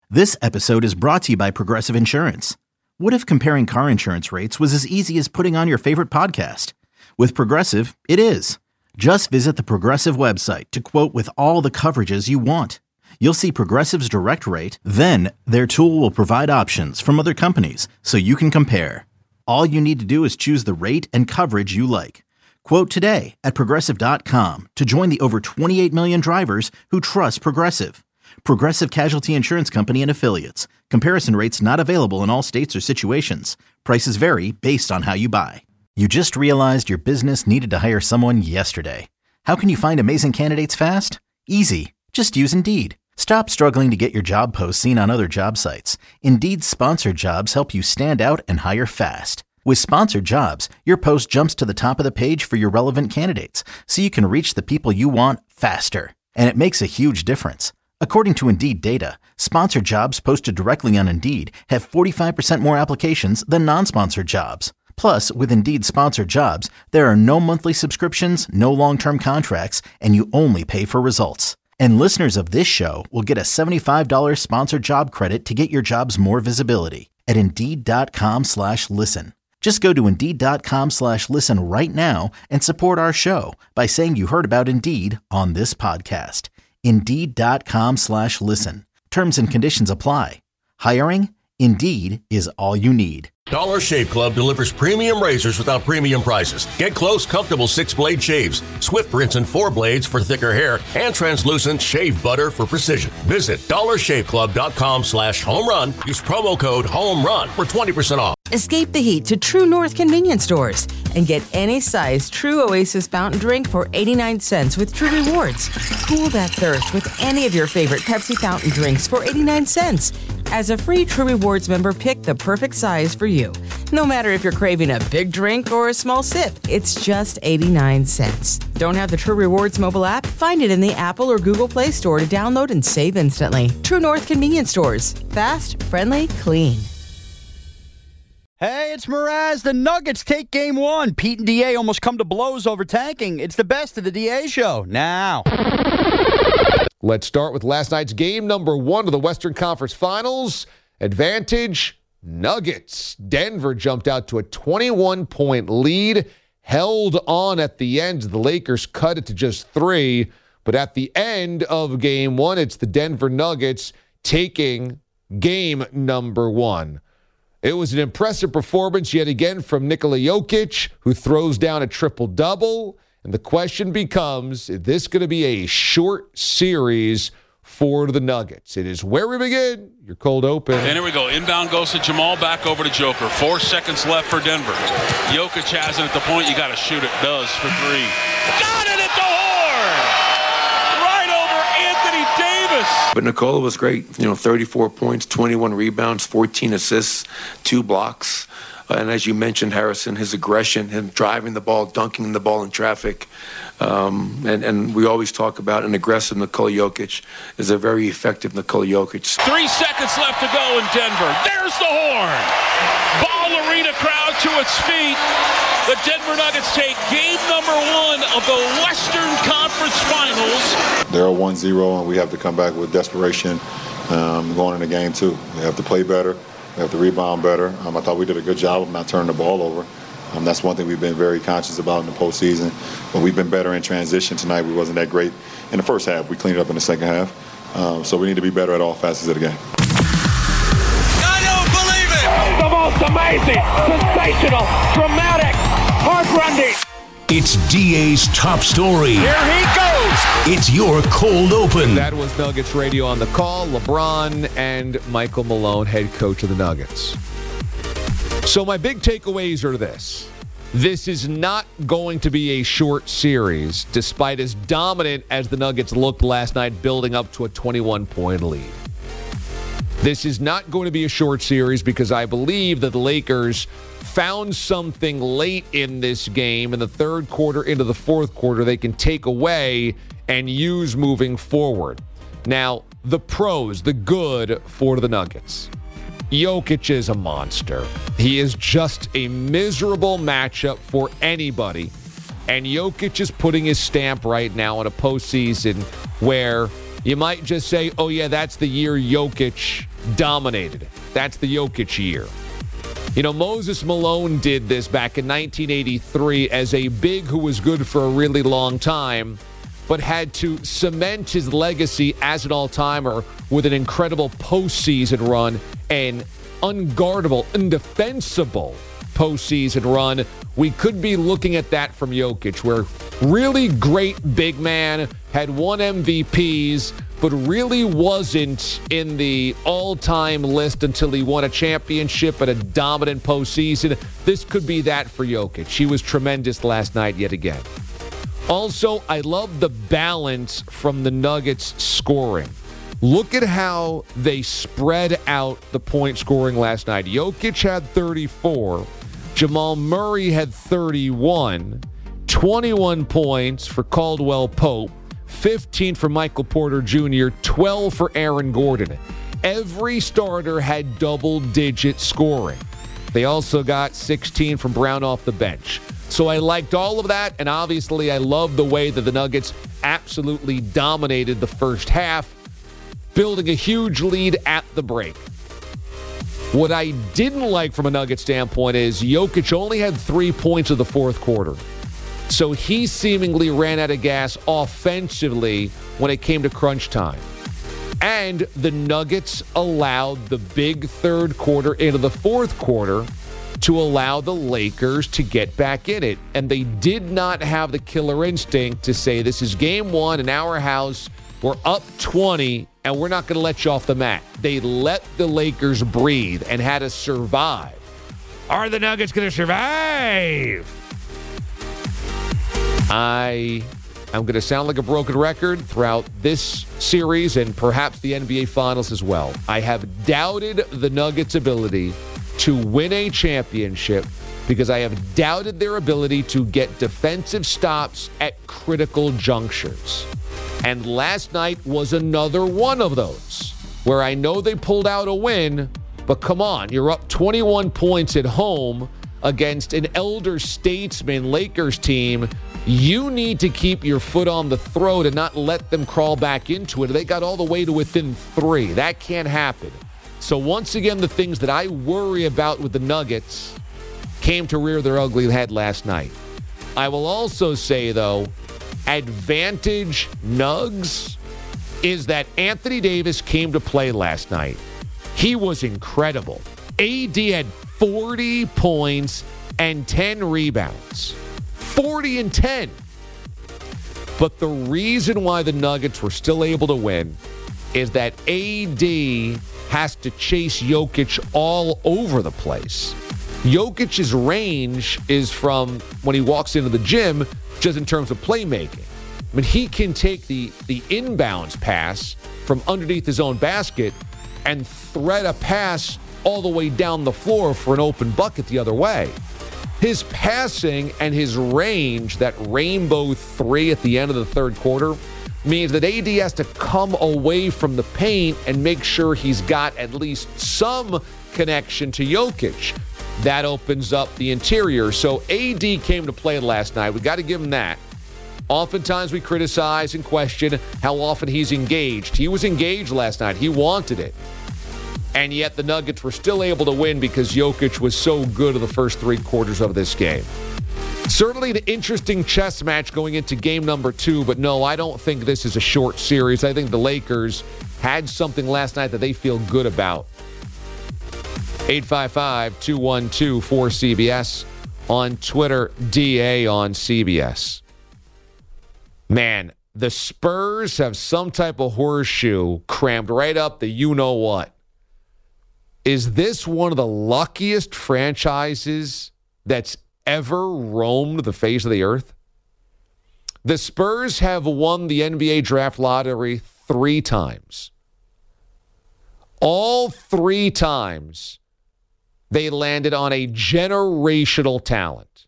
This episode is brought to you by Progressive Insurance. What if comparing car insurance rates was as easy as putting on your favorite podcast? With Progressive, it is. Just visit the Progressive website to quote with all the coverages you want. You'll see Progressive's direct rate, then their tool will provide options from other companies so you can compare. All you need to do is choose the rate and coverage you like. Quote today at Progressive.com to join the over 28 million drivers who trust Progressive. Progressive Casualty Insurance Company and Affiliates. Comparison rates not available in all states or situations. Prices vary based on how you buy. You just realized your business needed to hire someone yesterday. How can you find amazing candidates fast? Easy. Just use Indeed. Stop struggling to get your job posts seen on other job sites. Indeed's sponsored jobs help you stand out and hire fast. With sponsored jobs, your post jumps to the top of the page for your relevant candidates, so you can reach the people you want faster. And it makes a huge difference. According to Indeed data, sponsored jobs posted directly on Indeed have 45% more applications than non-sponsored jobs. Plus, with Indeed sponsored jobs, there are no monthly subscriptions, no long-term contracts, and you only pay for results. And listeners of this show will get a $75 sponsored job credit to get your jobs more visibility at Indeed.com/listen. Just go to Indeed.com/listen right now and support our show by saying you heard about Indeed on this podcast. Indeed.com/listen. Terms and conditions apply. Hiring? Indeed is all you need. Dollar Shave Club delivers premium razors without premium prices. Get close, comfortable 6-blade shaves, swift rinse and 4 blades for thicker hair, and translucent shave butter for precision. Visit dollarshaveclub.com/home-run. Use promo code HOME-RUN for 20% off. Escape the heat to True North convenience stores and get any size True Oasis fountain drink for 89 cents with True Rewards. Cool that thirst with any of your favorite Pepsi fountain drinks for 89 cents. As a free True Rewards member, pick the perfect size for you. No matter if you're craving a big drink or a small sip, it's just 89 cents. Don't have the True Rewards mobile app? Find it in the Apple or Google Play Store to download and save instantly. True North convenience stores. Fast, friendly, clean. Hey, it's Mraz. The Nuggets take game one. Pete and DA almost come to blows over tanking. It's the best of the DA show now. Let's start with last night's game, number 1 of the Western Conference Finals. Advantage, Nuggets. Denver jumped out to a 21-point lead, held on at the end. The Lakers cut it to just 3. But at the end of game 1, it's the Denver Nuggets taking game number 1. It was an impressive performance yet again from Nikola Jokic, who throws down a triple-double. And the question becomes, is this going to be a short series for the Nuggets? It is where we begin. Your cold open. And here we go. Inbound goes to Jamal, back over to Joker. 4 seconds left for Denver. Jokic has it at the point. You got to shoot it. Does for 3. Got it at the horn! Right over Anthony Davis. But Nikola was great. 34 points, 21 rebounds, 14 assists, 2 blocks. And as you mentioned, Harrison, his aggression, him driving the ball, dunking the ball in traffic. And we always talk about an aggressive Nikola Jokic is a very effective Nikola Jokic. 3 seconds left to go in Denver. There's the horn. Ball arena crowd to its feet. The Denver Nuggets take game number 1 of the Western Conference Finals. They're 1-0, and we have to come back with desperation going into game 2. We have to play better. We have to rebound better. I thought we did a good job of not turning the ball over. That's one thing we've been very conscious about in the postseason. But we've been better in transition tonight. We wasn't that great in the first half. We cleaned it up in the second half. So we need to be better at all facets of the game. I don't believe it! The most amazing, sensational, dramatic, heart-rending. It's DA's top story. Here he goes. It's your cold open. That was Nuggets Radio on the call. LeBron and Michael Malone, head coach of the Nuggets. So my big takeaways are this. This is not going to be a short series, despite as dominant as the Nuggets looked last night, building up to a 21-point lead. This is not going to be a short series because I believe that the Lakers found something late in this game in the third quarter into the fourth quarter they can take away and use moving forward. Now, the pros, the good for the Nuggets. Jokic is a monster. He is just a miserable matchup for anybody. And Jokic is putting his stamp right now in a postseason where you might just say, oh, yeah, that's the year Jokic dominated. That's the Jokic year. You know, Moses Malone did this back in 1983 as a big who was good for a really long time, but had to cement his legacy as an all-timer with an incredible postseason run, an unguardable, indefensible postseason run. We could be looking at that from Jokic, where really great big man, had won MVPs, but really wasn't in the all-time list until he won a championship and a dominant postseason. This could be that for Jokic. He was tremendous last night yet again. Also, I love the balance from the Nuggets scoring. Look at how they spread out the point scoring last night. Jokic had 34. Jamal Murray had 31. 21 points for Caldwell Pope. 15 for Michael Porter Jr., 12 for Aaron Gordon. Every starter had double-digit scoring. They also got 16 from Brown off the bench. So I liked all of that, and obviously I love the way that the Nuggets absolutely dominated the first half, building a huge lead at the break. What I didn't like from a Nugget standpoint is Jokic only had 3 points of the fourth quarter. So he seemingly ran out of gas offensively when it came to crunch time. And the Nuggets allowed the big third quarter into the fourth quarter to allow the Lakers to get back in it. And they did not have the killer instinct to say, this is game one in our house. We're up 20, and we're not going to let you off the mat. They let the Lakers breathe and had to survive. Are the Nuggets going to survive? I am going to sound like a broken record throughout this series and perhaps the NBA Finals as well. I have doubted the Nuggets' ability to win a championship because I have doubted their ability to get defensive stops at critical junctures. And last night was another one of those where I know they pulled out a win, but come on, you're up 21 points at home against an elder statesman Lakers team. You need to keep your foot on the throat and not let them crawl back into it. They got all the way to within 3. That can't happen. So once again, the things that I worry about with the Nuggets came to rear their ugly head last night. I will also say, though, advantage Nugs is that Anthony Davis came to play last night. He was incredible. AD had 40 points and 10 rebounds. 40 and 10. But the reason why the Nuggets were still able to win is that AD has to chase Jokic all over the place. Jokic's range is from when he walks into the gym, just in terms of playmaking. I mean, he can take the inbounds pass from underneath his own basket and thread a pass all the way down the floor for an open bucket the other way. His passing and his range, that rainbow 3 at the end of the third quarter, means that AD has to come away from the paint and make sure he's got at least some connection to Jokic. That opens up the interior. So AD came to play last night. We got to give him that. Oftentimes we criticize and question how often he's engaged. He was engaged last night. He wanted it. And yet the Nuggets were still able to win because Jokic was so good in the first 3 quarters of this game. Certainly an interesting chess match going into game number 2, but no, I don't think this is a short series. I think the Lakers had something last night that they feel good about. 855-212-4CBS on Twitter, DA on CBS. Man, the Spurs have some type of horseshoe crammed right up the you-know-what. Is this one of the luckiest franchises that's ever roamed the face of the earth? The Spurs have won the NBA draft lottery 3 times. All 3 times, they landed on a generational talent.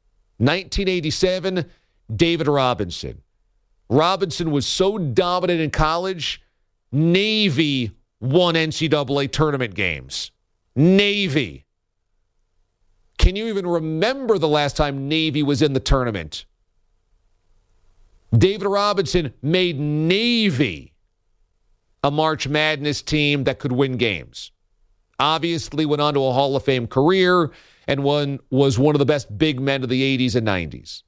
1987, David Robinson. Robinson was so dominant in college, Navy won NCAA tournament games. Navy. Can you even remember the last time Navy was in the tournament? David Robinson made Navy a March Madness team that could win games. Obviously went on to a Hall of Fame career and was one of the best big men of the 80s and 90s.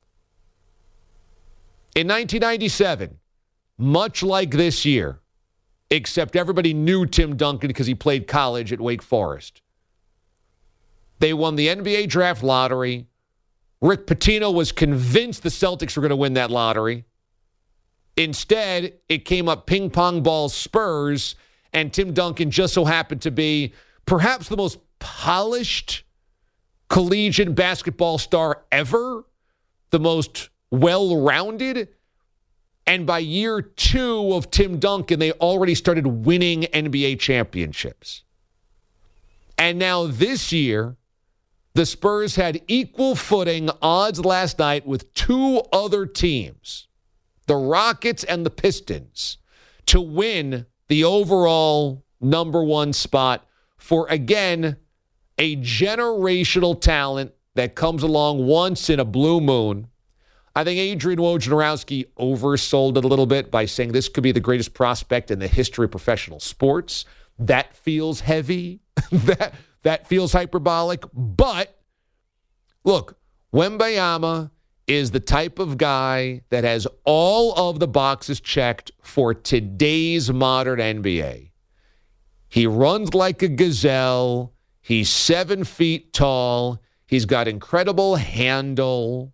In 1997, much like this year, except everybody knew Tim Duncan because he played college at Wake Forest. They won the NBA draft lottery. Rick Pitino was convinced the Celtics were going to win that lottery. Instead, it came up ping pong ball Spurs, and Tim Duncan just so happened to be perhaps the most polished collegiate basketball star ever, the most well-rounded. And by year 2 of Tim Duncan, they already started winning NBA championships. And now this year, the Spurs had equal footing odds last night with 2 other teams, the Rockets and the Pistons, to win the overall number 1 spot for, again, a generational talent that comes along once in a blue moon. I think Adrian Wojnarowski oversold it a little bit by saying this could be the greatest prospect in the history of professional sports. That feels heavy. That feels hyperbolic. But, look, Wembanyama is the type of guy that has all of the boxes checked for today's modern NBA. He runs like a gazelle. He's 7 feet tall. He's got incredible handle.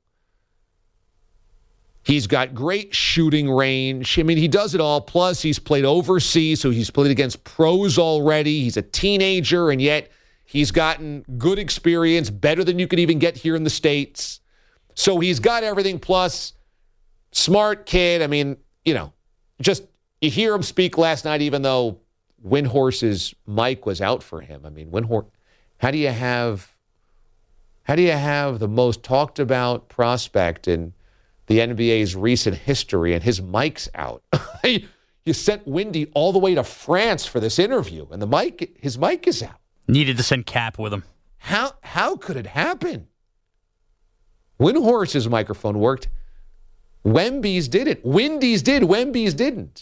He's got great shooting range. I mean, he does it all. Plus, he's played overseas, so he's played against pros already. He's a teenager, and yet he's gotten good experience, better than you could even get here in the States. So he's got everything, plus smart kid. I mean, just you hear him speak last night, even though Windhorse's mic was out for him. I mean, Windhorse, how do you have the most talked about prospect in the NBA's recent history and his mic's out? You sent Windy all the way to France for this interview, and his mic is out. Needed to send Cap with him. How could it happen? Windhorse's microphone worked. Wemby's didn't. Windy's did. Wemby's didn't.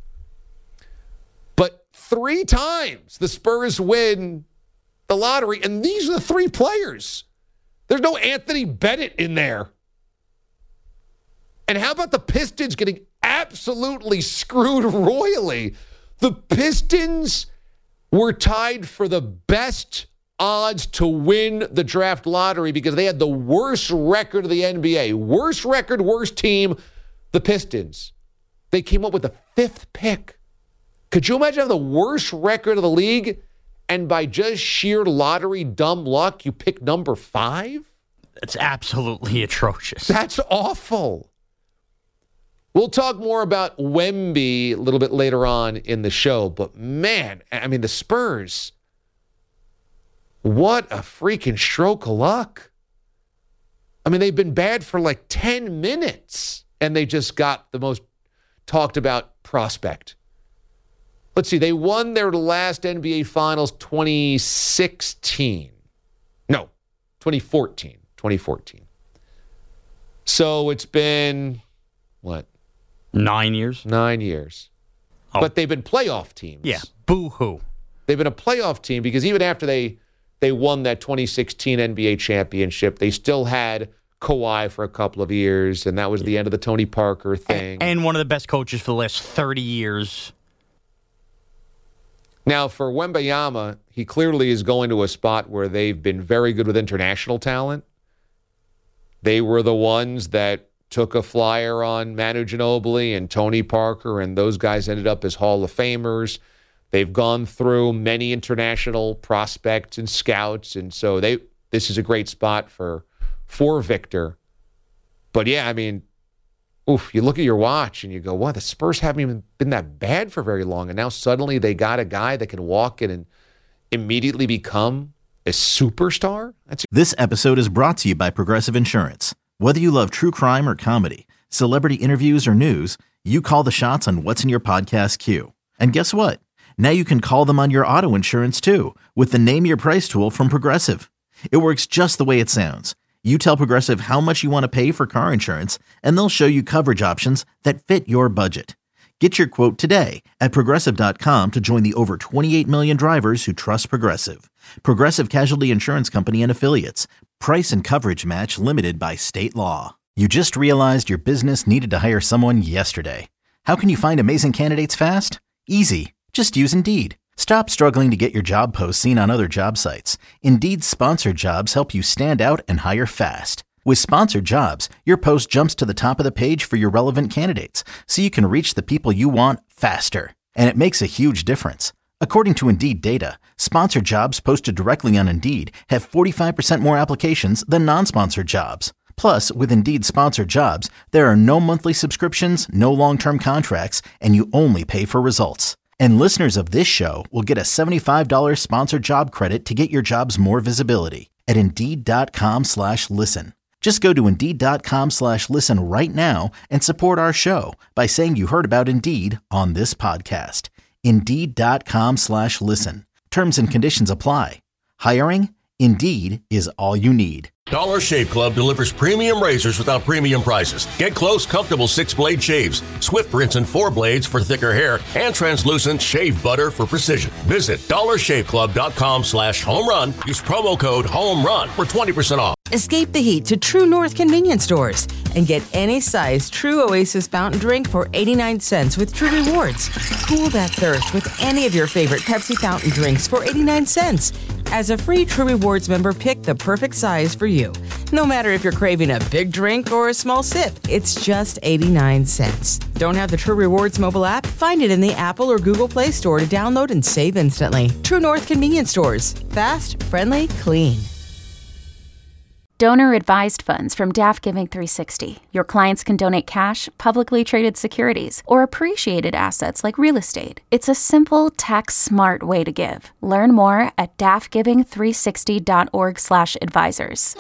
But 3 times the Spurs win the lottery, and these are the 3 players. There's no Anthony Bennett in there. And how about the Pistons getting absolutely screwed royally? The Pistons were tied for the best odds to win the draft lottery because they had the worst record of the NBA. Worst record, worst team, the Pistons. They came up with the 5th pick. Could you imagine having the worst record of the league and by just sheer lottery dumb luck, you pick number 5? It's absolutely atrocious. That's awful. We'll talk more about Wemby a little bit later on in the show, but man, I mean, the Spurs, what a freaking stroke of luck. I mean, they've been bad for like 10 minutes, and they just got the most talked about prospect. Let's see, they won their last NBA Finals 2014. So it's been, what? 9 years? 9 years. Oh. But they've been playoff teams. Yeah, boo-hoo. They've been a playoff team because even after they won that 2016 NBA championship, they still had Kawhi for a couple of years, and that was the end of the Tony Parker thing. And one of the best coaches for the last 30 years. Now, for Wembanyama, he clearly is going to a spot where they've been very good with international talent. They were the ones that took a flyer on Manu Ginobili and Tony Parker, and those guys ended up as Hall of Famers. They've gone through many international prospects and scouts, and so this is a great spot for Victor. But yeah, I mean, you look at your watch and you go, wow, the Spurs haven't even been that bad for very long, and now suddenly they got a guy that can walk in and immediately become a superstar? This episode is brought to you by Progressive Insurance. Whether you love true crime or comedy, celebrity interviews or news, you call the shots on what's in your podcast queue. And guess what? Now you can call them on your auto insurance too with the Name Your Price tool from Progressive. It works just the way it sounds. You tell Progressive how much you want to pay for car insurance, and they'll show you coverage options that fit your budget. Get your quote today at Progressive.com to join the over 28 million drivers who trust Progressive. Progressive Casualty Insurance Company and Affiliates. Price and coverage match limited by state law. You just realized your business needed to hire someone yesterday. How can you find amazing candidates fast? Easy. Just use Indeed. Stop struggling to get your job posts seen on other job sites. Indeed's sponsored jobs help you stand out and hire fast. With sponsored jobs, your post jumps to the top of the page for your relevant candidates, so you can reach the people you want faster. And it makes a huge difference. According to Indeed data, sponsored jobs posted directly on Indeed have 45% more applications than non-sponsored jobs. Plus, with Indeed sponsored jobs, there are no monthly subscriptions, no long-term contracts, and you only pay for results. And listeners of this show will get a $75 sponsored job credit to get your jobs more visibility at Indeed.com/listen. Just go to Indeed.com/listen right now and support our show by saying you heard about Indeed on this podcast. Indeed.com/listen. Terms and conditions apply. Hiring? Indeed is all you need. Dollar Shave Club delivers premium razors without premium prices. Get close, comfortable 6-blade shaves, Swift rinse and 4 blades for thicker hair, and translucent shave butter for precision. Visit dollarshaveclub.com/home-run. Use promo code HOME-RUN for 20% off. Escape the heat to True North convenience stores and get any size True Oasis fountain drink for 89 cents with True Rewards. Cool that thirst with any of your favorite Pepsi fountain drinks for 89 cents. As a free True Rewards member, pick the perfect size for you. No matter if you're craving a big drink or a small sip, it's just 89 cents. Don't have the True Rewards mobile app? Find it in the Apple or Google Play Store to download and save instantly. True North convenience stores. Fast, friendly, clean. Donor-advised funds from DAF Giving 360. Your clients can donate cash, publicly traded securities, or appreciated assets like real estate. It's a simple, tax-smart way to give. Learn more at dafgiving360.org/advisors.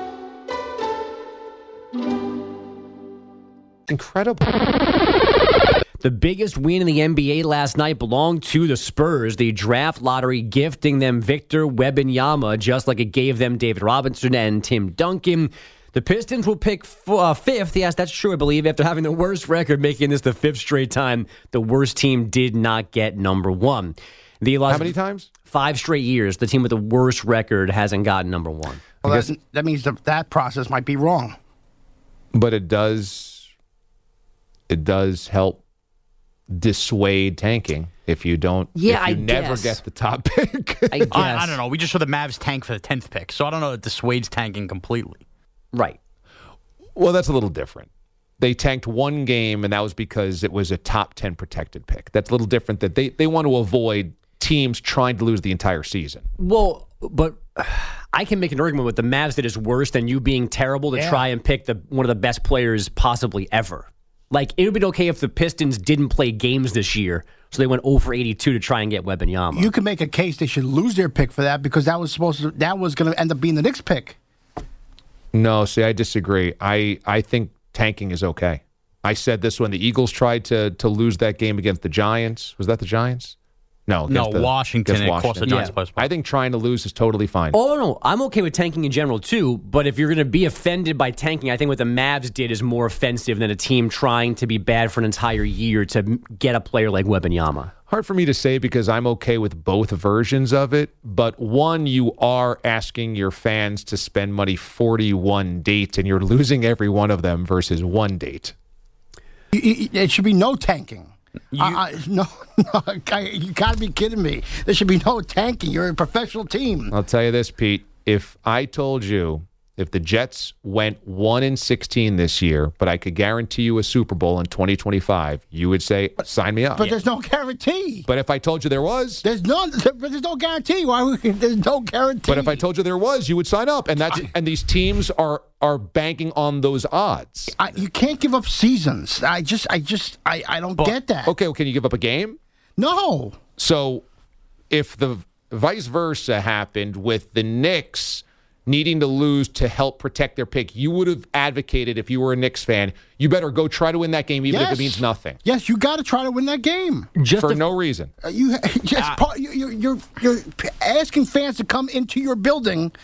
Incredible. The biggest win in the NBA last night belonged to the Spurs, the draft lottery gifting them Victor Wembanyama, just like it gave them David Robinson and Tim Duncan. The Pistons will pick fifth. Yes, that's true, I believe, after having the worst record, making this the fifth straight time the worst team did not get number one. How many times? 5 straight years. The team with the worst record hasn't gotten number one. Well, that means that process might be wrong. But it does help dissuade tanking if you don't. Yeah, if you I never guess. get the top pick. I guess. I don't know. We just saw the Mavs tank for the 10th pick, so I don't know if it dissuades tanking completely. Right. Well, that's a little different. They tanked one game, and that was because it was a top 10 protected pick. That's a little different. That they want to avoid teams trying to lose the entire season. Well, but I can make an argument with the Mavs that is worse than you being terrible to try and pick one of the best players possibly ever. Like, it would be okay if the Pistons didn't play games this year, so they went 0 for 82 to try and get Wembanyama. You can make a case they should lose their pick for that because that was going to end up being the Knicks pick. No, see, I disagree. I think tanking is okay. I said this when the Eagles tried to lose that game against the Giants. Was that the Giants? No, Washington. Of course, the Giants. Yeah. I think trying to lose is totally fine. Oh, no, I'm okay with tanking in general, too. But if you're going to be offended by tanking, I think what the Mavs did is more offensive than a team trying to be bad for an entire year to get a player like Wembanyama. Hard for me to say because I'm okay with both versions of it. But one, you are asking your fans to spend money 41 dates, and you're losing every one of them versus one date. It should be no tanking. No, you got to be kidding me. There should be no tanking. You're a professional team. I'll tell you this, Pete. If I told you if the Jets went 1-16 this year, but I could guarantee you a Super Bowl in 2025, you would say, sign me up. But there's no guarantee. But if I told you there was. There's no guarantee. There's no guarantee. But if I told you there was, you would sign up. And and these teams are banking on those odds. You can't give up seasons. I don't get that. Okay, well, can you give up a game? No. So if the vice versa happened with the Knicks needing to lose to help protect their pick, you would have advocated, if you were a Knicks fan, you better go try to win that game even if it means nothing. Yes, you got to try to win that game. For no reason. You're asking fans to come into your building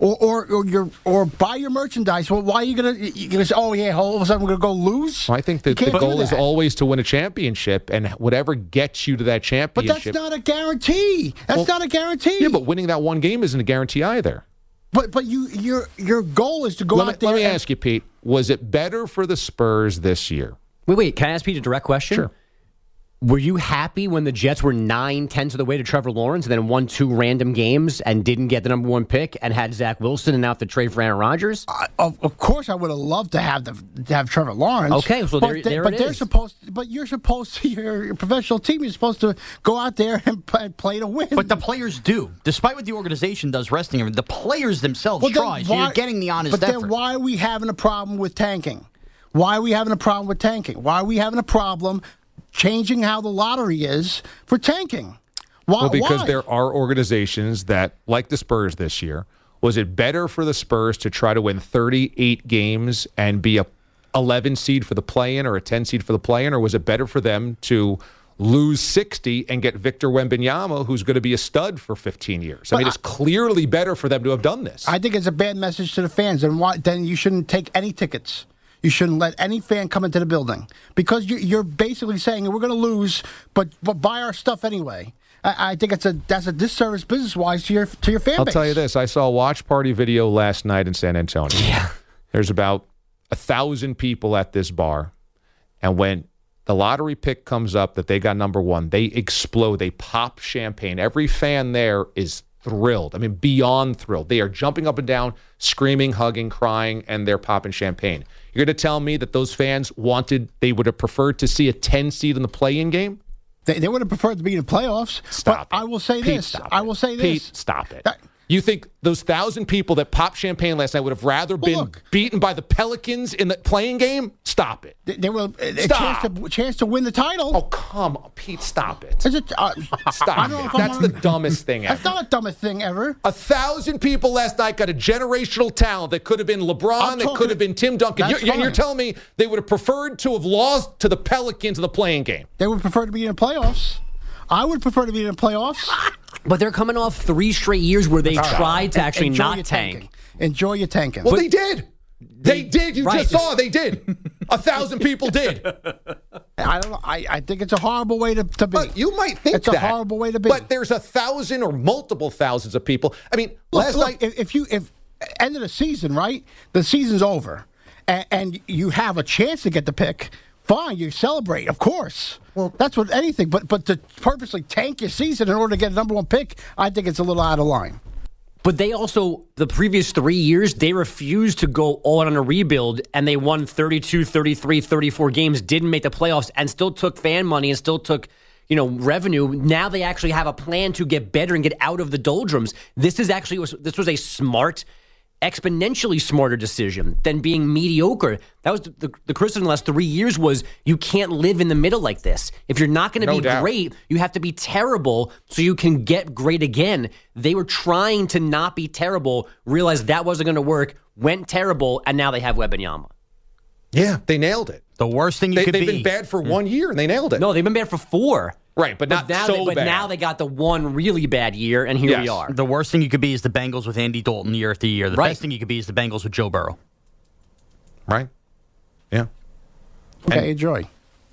or buy your merchandise. Well, why are you gonna say, oh yeah, all of a sudden we're gonna go lose? Well, I think that the goal is always to win a championship, and whatever gets you to that championship. But that's not a guarantee. That's not a guarantee. Yeah, but winning that one game isn't a guarantee either. But your goal is to go out there. Let me ask you, Pete. Was it better for the Spurs this year? Wait. Can I ask Pete a direct question? Sure. Were you happy when the Jets were 9/10 of the way to Trevor Lawrence and then won 2 random games and didn't get the number 1 pick and had Zach Wilson and now have to trade for Aaron Rodgers? Of course, I would have loved to have Trevor Lawrence. Okay, so there it is. But you're supposed to. Your professional team is supposed to go out there and play to win. But the players do, despite what the organization does, resting him. The players themselves try. So you're getting the honest effort. But then why are we having a problem with tanking? Why are we having a problem with tanking? Why are we having a problem changing how the lottery is for tanking? Well, because there are organizations that, like the Spurs this year, was it better for the Spurs to try to win 38 games and be a 11 seed for the play-in or a 10 seed for the play-in, or was it better for them to lose 60 and get Victor Wembanyama, who's going to be a stud for 15 years? I mean, it's clearly better for them to have done this. I think it's a bad message to the fans, and then you shouldn't take any tickets. You shouldn't let any fan come into the building because you're basically saying we're going to lose, but buy our stuff anyway. I think that's a disservice business-wise to your fan base. I'll tell you this. I saw a watch party video last night in San Antonio. Yeah. There's about 1,000 people at this bar, and when the lottery pick comes up that they got number 1, they explode. They pop champagne. Every fan there is thrilled. I mean, beyond thrilled. They are jumping up and down, screaming, hugging, crying, and they're popping champagne. You're going to tell me that those fans they would have preferred to see a 10 seed in the play-in game? They would have preferred to be in the playoffs. Stop but it. I will say Pete, this. I will say this. Pete, stop it. You think those 1,000 people that popped champagne last night would have rather been beaten by the Pelicans in the playing game? Stop it. They were a chance to win the title. Oh, come on, Pete, stop it. Is it stop it. That's the dumbest thing ever. That's not the dumbest thing ever. 1,000 people last night got a generational talent that could have been LeBron, it could have been Tim Duncan. You're telling me they would have preferred to have lost to the Pelicans in the playing game? They would prefer to be in the playoffs. I would prefer to be in the playoffs. But they're coming off 3 straight years where they tried to actually not tank. Enjoy your tanking. Well, they did. They did. You just saw they did. 1,000 people did. I don't know. I think it's a horrible way to be. You might think it's a horrible way to be. But there's 1,000 or multiple thousands of people. I mean, last night. If end of the season, right? The season's over, and you have a chance to get the pick. Fine, you celebrate, of course. Well, that's what anything. But to purposely tank your season in order to get a number 1 pick, I think it's a little out of line. But they also, the previous 3 years, they refused to go all in on a rebuild, and they won 32, 33, 34 games, didn't make the playoffs, and still took fan money and still took, revenue. Now they actually have a plan to get better and get out of the doldrums. This was a smart, exponentially smarter decision than being mediocre. That was the criticism the last 3 years was you can't live in the middle like this. If you're not going to be great, you have to be terrible so you can get great again. They were trying to not be terrible, realized that wasn't going to work, went terrible, and now they have Wembanyama. Yeah, they nailed it. The worst thing you could be. They've been bad for 1 year, and they nailed it. No, they've been bad for 4. Right, but not so bad. But now they got the one really bad year, and here we are. The worst thing you could be is the Bengals with Andy Dalton year after year. The best thing you could be is the Bengals with Joe Burrow. Right? Yeah. Okay, enjoy.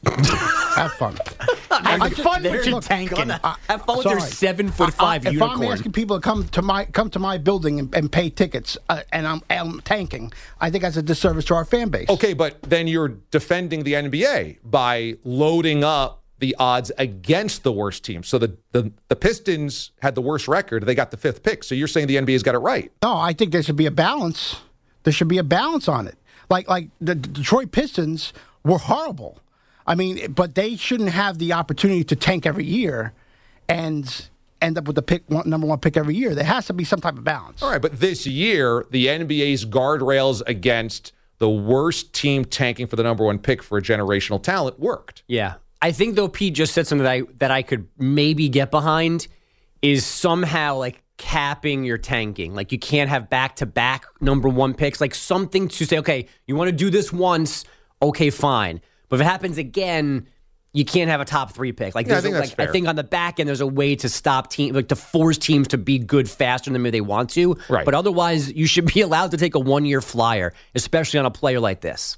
Have fun. Have fun with your tanking. Have fun with your 7'5" unicorn. If I'm asking people to come to my building and pay tickets, and I'm tanking, I think that's a disservice to our fan base. Okay, but then you're defending the NBA by loading up the odds against the worst team. So the Pistons had the worst record. They got the 5th pick. So you're saying the NBA's got it right. No, I think there should be a balance. There should be a balance on it. Like the Detroit Pistons were horrible. I mean, but they shouldn't have the opportunity to tank every year and end up with the number 1 pick every year. There has to be some type of balance. All right, but this year, the NBA's guardrails against the worst team tanking for the number 1 pick for a generational talent worked. Yeah. I think, though, Pete just said something that I could maybe get behind is somehow, like, capping your tanking. Like, you can't have back-to-back number 1 picks. Like, something to say, okay, you want to do this once, okay, fine. But if it happens again, you can't have a top 3 pick. Like, Yeah, I think that's fair. I think on the back end, there's a way to stop teams, like to force teams to be good faster than maybe they want to. Right. But otherwise, you should be allowed to take a 1-year flyer, especially on a player like this.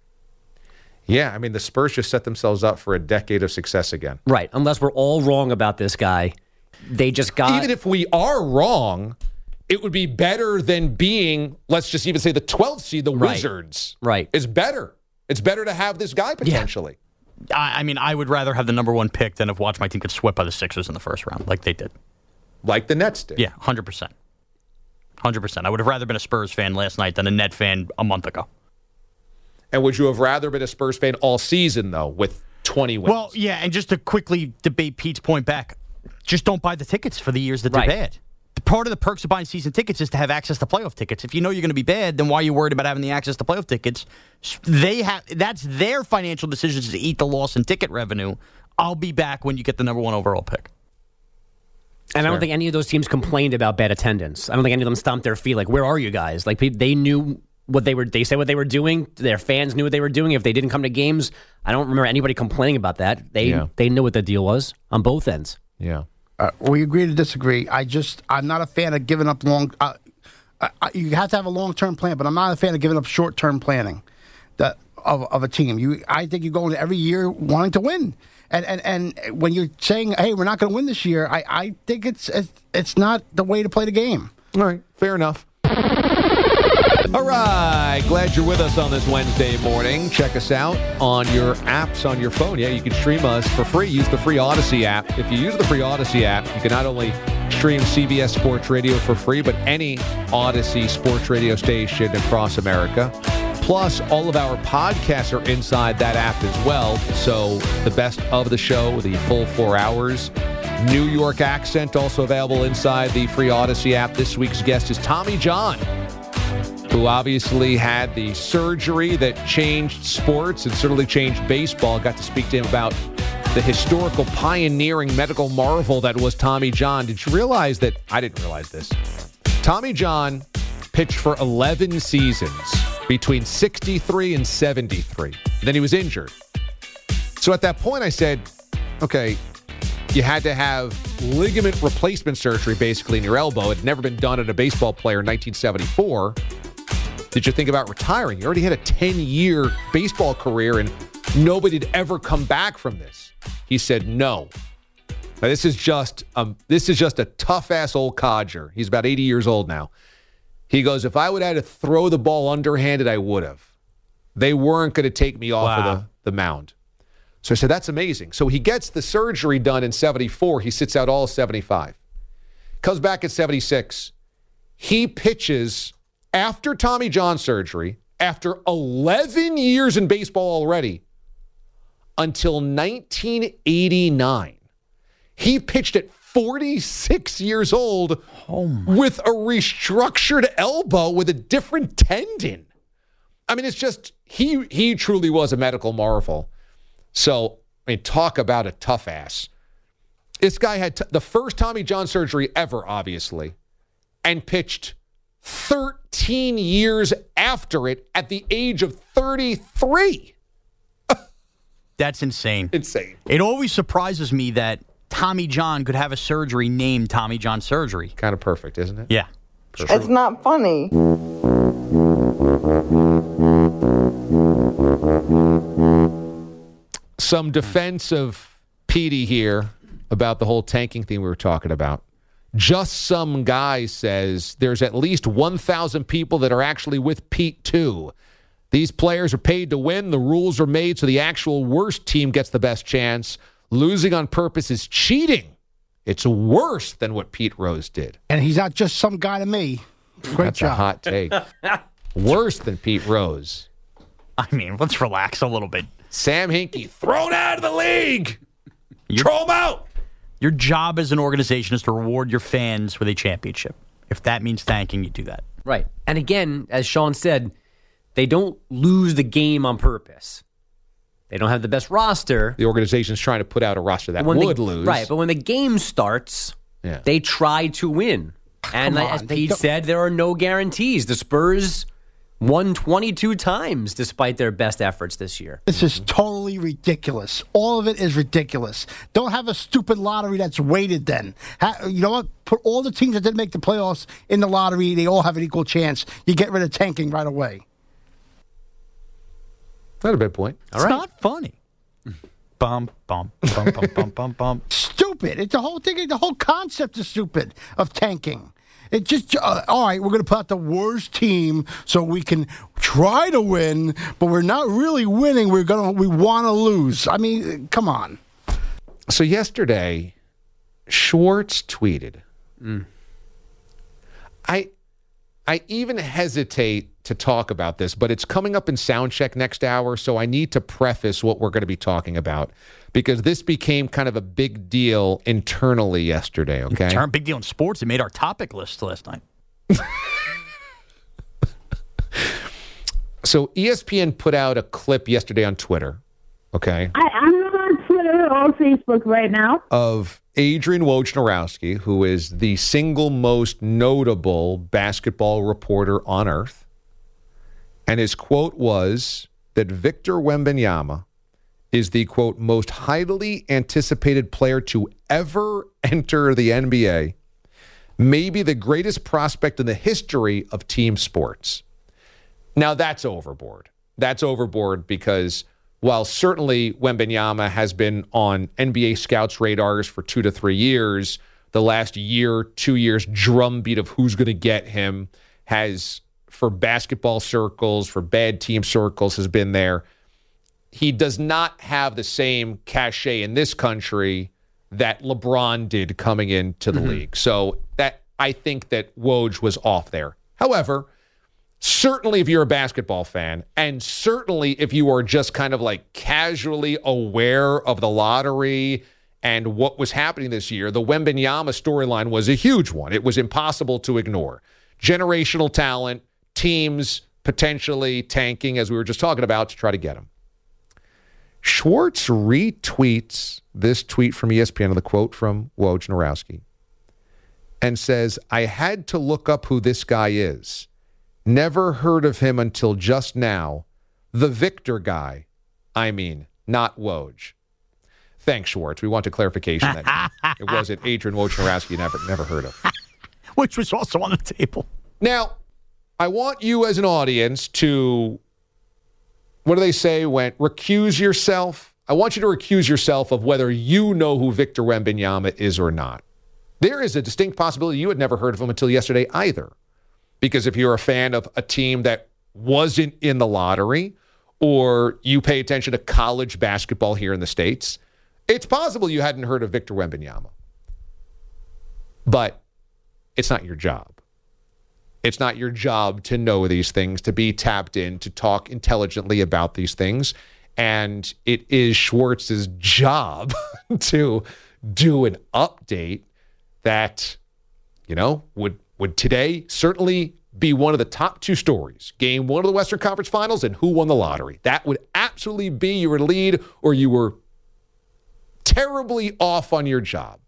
Yeah, I mean, the Spurs just set themselves up for a decade of success again. Right. Unless we're all wrong about this guy. They just got... Even if we are wrong, it would be better than being, let's just even say the 12th seed, the Wizards. Right. It's better. It's better to have this guy potentially. Yeah. I mean, I would rather have the number 1 pick than have watched my team get swept by the Sixers in the first round, like they did. Like the Nets did. Yeah, 100%. 100%. I would have rather been a Spurs fan last night than a Net fan a month ago. And would you have rather been a Spurs fan all season, though, with 20 wins? Well, yeah, and just to quickly debate Pete's point back, just don't buy the tickets for the years that they're bad. Part of the perks of buying season tickets is to have access to playoff tickets. If you know you're going to be bad, then why are you worried about having the access to playoff tickets? That's their financial decisions to eat the loss in ticket revenue. I'll be back when you get the number 1 overall pick. And I don't think any of those teams complained about bad attendance. I don't think any of them stomped their feet like, where are you guys? Like, they knew what they said what they were doing. Their fans knew what they were doing. If they didn't come to games, I don't remember anybody complaining about that. They knew what the deal was on both ends. Yeah. We agree to disagree. I'm not a fan of giving up long. You have to have a long-term plan, but I'm not a fan of giving up short-term planning of a team. I think you go into every year wanting to win, and when you're saying, "Hey, we're not going to win this year," I think it's not the way to play the game. All right, fair enough. All right, glad you're with us on this Wednesday morning. Check us out on your apps on your phone. Yeah, you can stream us for free. Use the free Odyssey app. If you use the free Odyssey app, you can not only stream CBS Sports Radio for free, but any Odyssey sports radio station across America. Plus, all of our podcasts are inside that app as well. So the best of the show, the full 4 hours. New York accent also available inside the free Odyssey app. This week's guest is Tommy John, who obviously had the surgery that changed sports and certainly changed baseball. Got to speak to him about the historical, pioneering medical marvel that was Tommy John. Did you realize that? I didn't realize this. Tommy John pitched for 11 seasons between 63 and 73. Then he was injured. So at that point I said, okay, you had to have ligament replacement surgery basically in your elbow. It had never been done at a baseball player in 1974. Did you think about retiring? You already had a 10-year baseball career and nobody had ever come back from this. He said, no. Now, this is just a tough-ass old codger. He's about 80 years old now. He goes, if I would have had to throw the ball underhanded, I would have. They weren't going to take me off of the mound. So I said, that's amazing. So he gets the surgery done in 74. He sits out all of 75. Comes back at 76. He pitches after Tommy John surgery, after 11 years in baseball already, until 1989. He pitched at 46 years old with a restructured elbow with a different tendon. I mean, it's just, he truly was a medical marvel. So, I mean, talk about a tough ass. This guy had the first Tommy John surgery ever, obviously, and pitched 13 years after it at the age of 33. That's insane. Insane. It always surprises me that Tommy John could have a surgery named Tommy John surgery. Kind of perfect, isn't it? Yeah. It's not funny. Some defense of Petey here about the whole tanking thing we were talking about. Just Some Guy says there's at least 1,000 people that are actually with Pete, too. These players are paid to win. The rules are made so the actual worst team gets the best chance. Losing on purpose is cheating. It's worse than what Pete Rose did. And he's not just some guy to me. Great That's job. a hot take. Worse than Pete Rose. I mean, let's relax a little bit. Sam Hinkie, thrown out of the league. Throw him out. Your job as an organization is to reward your fans with a championship. If that means tanking, you do that. Right. And again, as Sean said, they don't lose the game on purpose. They don't have the best roster. The organization's trying to put out a roster that would lose. Right, but when the game starts, they try to win. And as Pete said, there are no guarantees. The Spurs Won 22 times despite their best efforts this year. This is totally ridiculous. All of it is ridiculous. Don't have a stupid lottery that's weighted then. You know what? Put all the teams that didn't make the playoffs in the lottery. They all have an equal chance. You get rid of tanking right away. Not a bad point. It's not funny. Bum, bum, bum, bum, bum, bum, bum. Stupid. It's the whole thing. The whole concept is stupid of tanking. It just, all right, we're going to put out the worst team so we can try to win, but we're not really winning. We want to lose. I mean, come on. So yesterday, Schwartz tweeted. I even hesitate to talk about this, but it's coming up in Soundcheck next hour, so I need to preface what we're going to be talking about because this became kind of a big deal internally yesterday, okay? Big deal in sports. It made our topic list last night. So ESPN put out a clip yesterday on Twitter, okay? I'm not on Twitter or Facebook right now. Of Adrian Wojnarowski, who is the single most notable basketball reporter on earth. And his quote was that Victor Wembanyama is the, quote, most highly anticipated player to ever enter the NBA, maybe the greatest prospect in the history of team sports. Now, that's overboard. That's overboard because while certainly Wembanyama has been on NBA scouts' radars for 2 to 3 years, the last year, 2 years drumbeat of who's going to get him has, for basketball circles, for bad team circles, has been there. He does not have the same cachet in this country that LeBron did coming into the league. So that I think that Woj was off there. However, certainly if you're a basketball fan, and certainly if you are just kind of like casually aware of the lottery and what was happening this year, the Wembanyama storyline was a huge one. It was impossible to ignore. Generational talent, teams potentially tanking, as we were just talking about, to try to get him. Schwartz retweets this tweet from ESPN and the quote from Wojnarowski and says, I had to look up who this guy is. Never heard of him until just now. The Victor guy. I mean, not Woj. Thanks, Schwartz. We want a clarification that it wasn't Adrian Wojnarowski never heard of. Which was also on the table. Now, I want you as an audience to, what do they say when recuse yourself? I want you to recuse yourself of whether you know who Victor Wembanyama is or not. There is a distinct possibility you had never heard of him until yesterday either. Because if you're a fan of a team that wasn't in the lottery or you pay attention to college basketball here in the States, it's possible you hadn't heard of Victor Wembanyama. But it's not your job. It's not your job to know these things, to be tapped in, to talk intelligently about these things. And it is Schwartz's job to do an update that, you know, would today certainly be one of the top 2 stories. Game 1 of the Western Conference Finals and who won the lottery. That would absolutely be your lead, or you were terribly off on your job.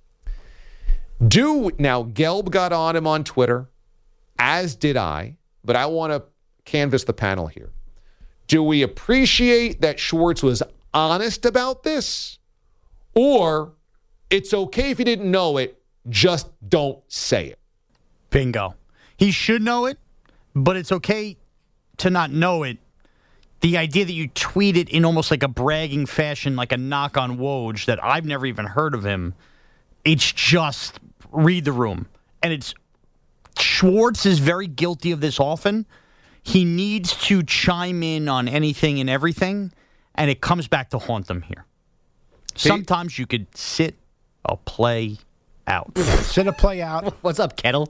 Now, Gelb got on him on Twitter, as did I, but I want to canvass the panel here. Do we appreciate that Schwartz was honest about this? Or it's okay if you didn't know it, just don't say it? Bingo. He should know it, but it's okay to not know it. The idea that you tweet it in almost like a bragging fashion, like a knock on Woj, that I've never even heard of him, it's just read the room. And it's Schwartz is very guilty of this often. He needs to chime in on anything and everything, and it comes back to haunt them here. Sometimes you could sit a play out. Sit a play out. What's up, Kettle?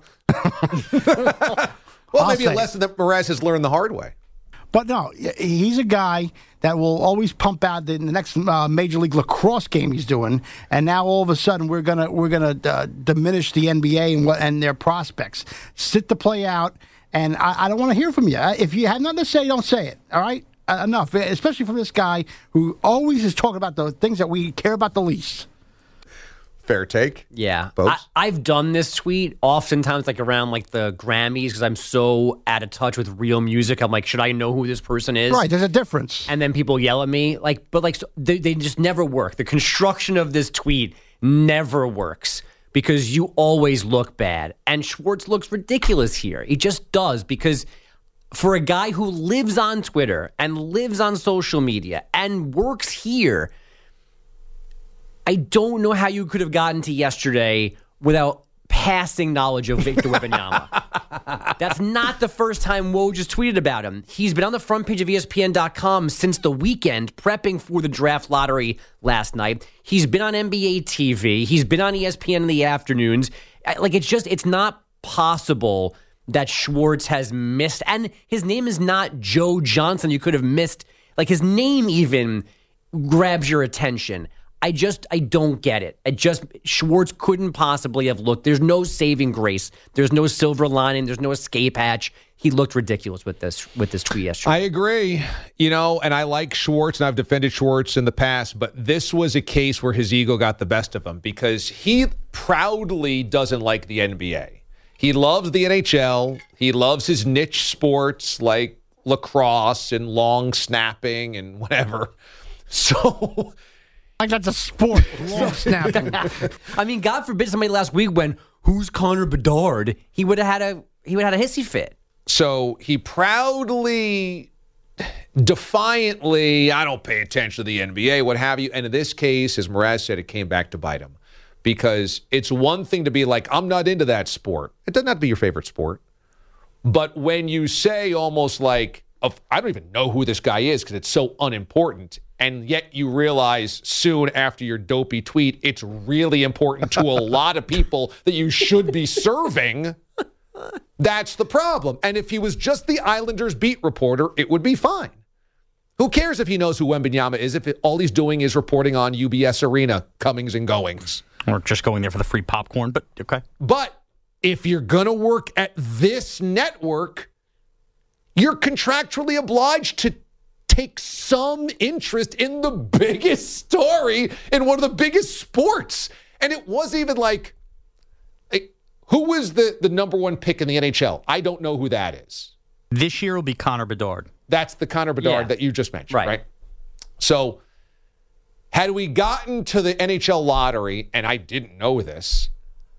Well, maybe a lesson that Mraz has learned the hard way. But no, he's a guy that will always pump out the next Major League Lacrosse game he's doing, and now all of a sudden we're gonna diminish the NBA and their prospects. Sit the play out, and I don't want to hear from you. If you have nothing to say, don't say it. All right, enough. Especially from this guy who always is talking about the things that we care about the least. Fair take. Yeah. Folks? I've done this tweet oftentimes like around like the Grammys because I'm so out of touch with real music. I'm like, should I know who this person is? Right, there's a difference. And then people yell at me. So they just never work. The construction of this tweet never works because you always look bad. And Schwartz looks ridiculous here. He just does because for a guy who lives on Twitter and lives on social media and works here, I don't know how you could have gotten to yesterday without passing knowledge of Victor Wembanyama. That's not the first time Woj has tweeted about him. He's been on the front page of ESPN.com since the weekend, prepping for the draft lottery last night. He's been on NBA TV. He's been on ESPN in the afternoons. It's not possible that Schwartz has missed. And his name is not Joe Johnson. You could have missed. His name even grabs your attention. I don't get it. Schwartz couldn't possibly have looked. There's no saving grace. There's no silver lining. There's no escape hatch. He looked ridiculous with this tweet yesterday. I agree. And I like Schwartz, and I've defended Schwartz in the past, but this was a case where his ego got the best of him because he proudly doesn't like the NBA. He loves the NHL. He loves his niche sports like lacrosse and long snapping and whatever. So... Like that's a sport, long snapping. I mean, God forbid somebody last week went, "Who's Connor Bedard?" He would have had a hissy fit. So he proudly, defiantly, I don't pay attention to the NBA, what have you. And in this case, as Mraz said, it came back to bite him because it's one thing to be like, "I'm not into that sport." It doesn't have to be your favorite sport, but when you say almost like, "I don't even know who this guy is" because it's so unimportant. And yet you realize soon after your dopey tweet, it's really important to a lot of people that you should be serving. That's the problem. And if he was just the Islanders beat reporter, it would be fine. Who cares if he knows who Wembanyama is if all he's doing is reporting on UBS Arena comings and goings? Or just going there for the free popcorn, but okay. But if you're going to work at this network, you're contractually obliged to take some interest in the biggest story in one of the biggest sports. And it wasn't even like, who was the number one pick in the NHL? I don't know who that is. This year will be Connor Bedard. That's the Connor Bedard that you just mentioned, right? So had we gotten to the NHL lottery, and I didn't know this,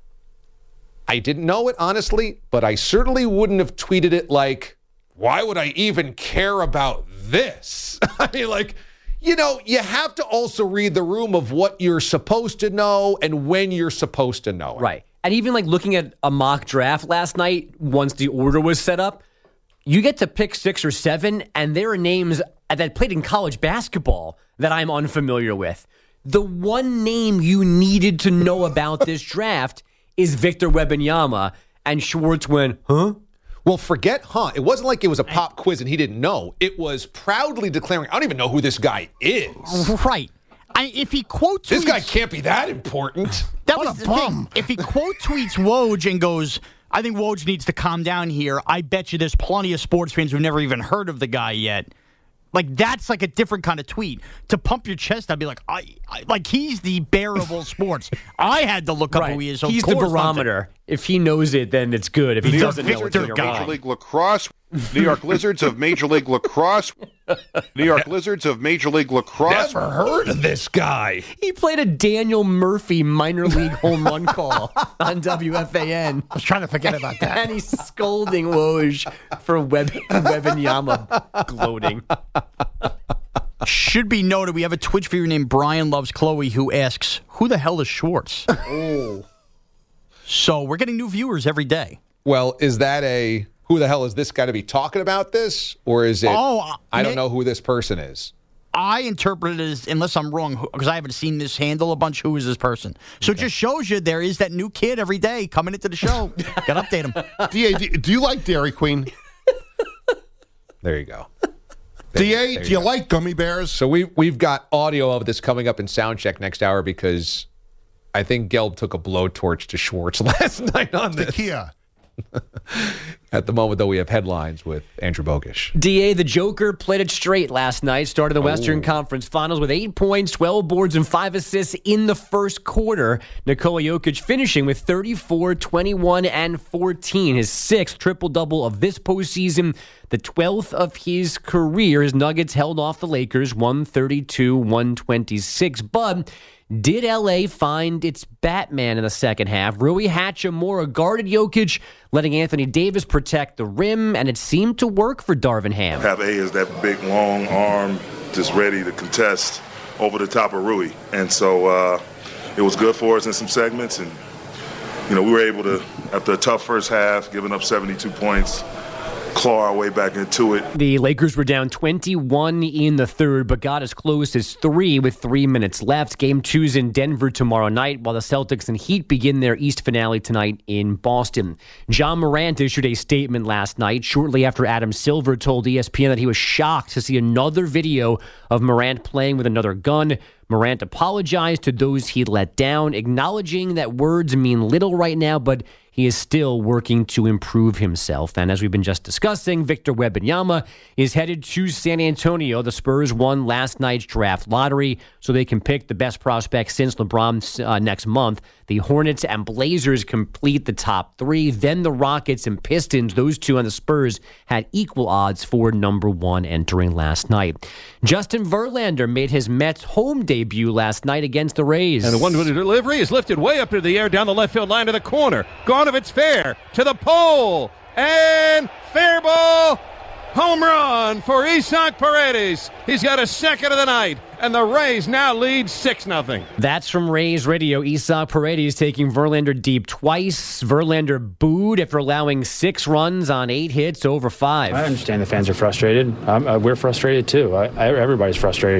I didn't know it, honestly, but I certainly wouldn't have tweeted it like, why would I even care about this? I mean, you have to also read the room of what you're supposed to know and when you're supposed to know it. Right. And even looking at a mock draft last night, once the order was set up, you get to pick 6 or 7, and there are names that played in college basketball that I'm unfamiliar with. The one name you needed to know about this draft is Victor Wembanyama, and Schwartz went, huh? Well, forget, It wasn't like it was a pop quiz and he didn't know. It was proudly declaring, I don't even know who this guy is. Right. If he quote tweets... This guy can't be that important. That was a bum. If he quote tweets Woj and goes, I think Woj needs to calm down here, I bet you there's plenty of sports fans who've never even heard of the guy yet. That's a different kind of tweet. To pump your chest, I'd be like, he's the bearable sports. I had to look up who he is. So he's the barometer. If he knows it, then it's good. If he doesn't know it, then you're wrong. Major League Lacrosse. New York Lizards of Major League Lacrosse. New York Lizards of Major League Lacrosse. Never heard of this guy. He played a Daniel Murphy minor league home run call on WFAN. I was trying to forget about that. And he's scolding Woj for Wembanyama gloating. Should be noted, we have a Twitch viewer named Brian Loves Chloe who asks, who the hell is Schwartz? Oh. So we're getting new viewers every day. Well, is that who the hell is this guy to be talking about this? Or is it, I don't know who this person is? I interpret it as, unless I'm wrong, because I haven't seen this handle a bunch, who is this person? So It just shows you there is that new kid every day coming into the show. Got to update him. DA, do you like Dairy Queen? There you go. DA, do you like gummy bears? So we've got audio of this coming up in Soundcheck next hour because I think Gelb took a blowtorch to Schwartz last night on this. Kia. At the moment, though, we have headlines with Andrew Bogusch. DA, the Joker, played it straight last night. Started the Western Conference Finals with 8 points, 12 boards, and 5 assists in the first quarter. Nikola Jokic finishing with 34, 21, and 14. His 6th triple-double of this postseason, the 12th of his career. His Nuggets held off the Lakers 132-126. But did LA find its Batman in the second half? Rui Hachimura guarded Jokic, letting Anthony Davis protect the rim, and it seemed to work for Darvin Ham. Have A is that big, long arm just ready to contest over the top of Rui. And so it was good for us in some segments. And, we were able to, after a tough first half, giving up 72 points, claw our way back into it. The Lakers were down 21 in the third, but got as close as 3 with 3 minutes left. Game 2's in Denver tomorrow night, while the Celtics and Heat begin their East finale tonight in Boston. John Morant issued a statement last night, shortly after Adam Silver told ESPN that he was shocked to see another video of Morant playing with another gun. Morant apologized to those he let down, acknowledging that words mean little right now, but he is still working to improve himself. And as we've been just discussing, Victor Wembanyama is headed to San Antonio. The Spurs won last night's draft lottery, so they can pick the best prospect since LeBron next month. The Hornets and Blazers complete the top 3. Then the Rockets and Pistons, those two on the Spurs, had equal odds for number 1 entering last night. Justin Verlander made his Mets home debut last night against the Rays. And the one-way delivery is lifted way up into the air down the left field line to the corner. Gone if it's fair. To the pole. And fair ball. Home run for Isaac Paredes. He's got a second of the night. And the Rays now lead 6-0. That's from Rays Radio. Isaac Paredes taking Verlander deep twice. Verlander booed after allowing 6 runs on 8 hits over 5. I understand the fans are frustrated. We're frustrated too. Everybody's frustrated.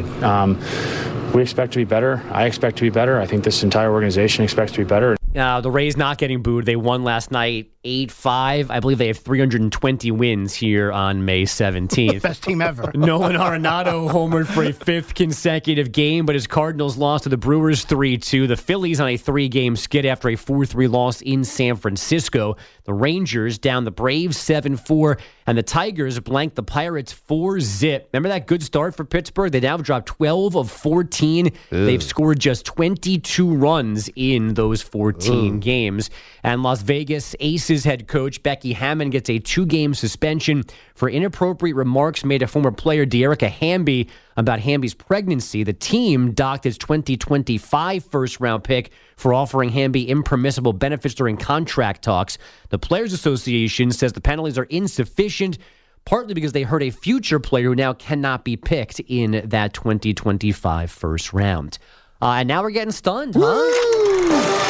We expect to be better. I expect to be better. I think this entire organization expects to be better. The Rays not getting booed. They won last night 8-5. I believe they have 320 wins here on May 17th. Best team ever. Nolan Arenado homered for a 5th consecutive game, but his Cardinals lost to the Brewers 3-2. The Phillies on a 3-game skid after a 4-3 loss in San Francisco. The Rangers down the Braves 7-4, and the Tigers blanked the Pirates 4-0. Remember that good start for Pittsburgh? They now have dropped 12 of 14. They've scored just 22 runs in those 14 games. And Las Vegas Aces head coach Becky Hammon gets a 2-game suspension for inappropriate remarks made to former player De'Erica Hamby about Hamby's pregnancy. The team docked its 2025 first-round pick for offering Hamby impermissible benefits during contract talks. The Players Association says the penalties are insufficient, partly because they hurt a future player who now cannot be picked in that 2025 first round. And now we're getting stunned, huh?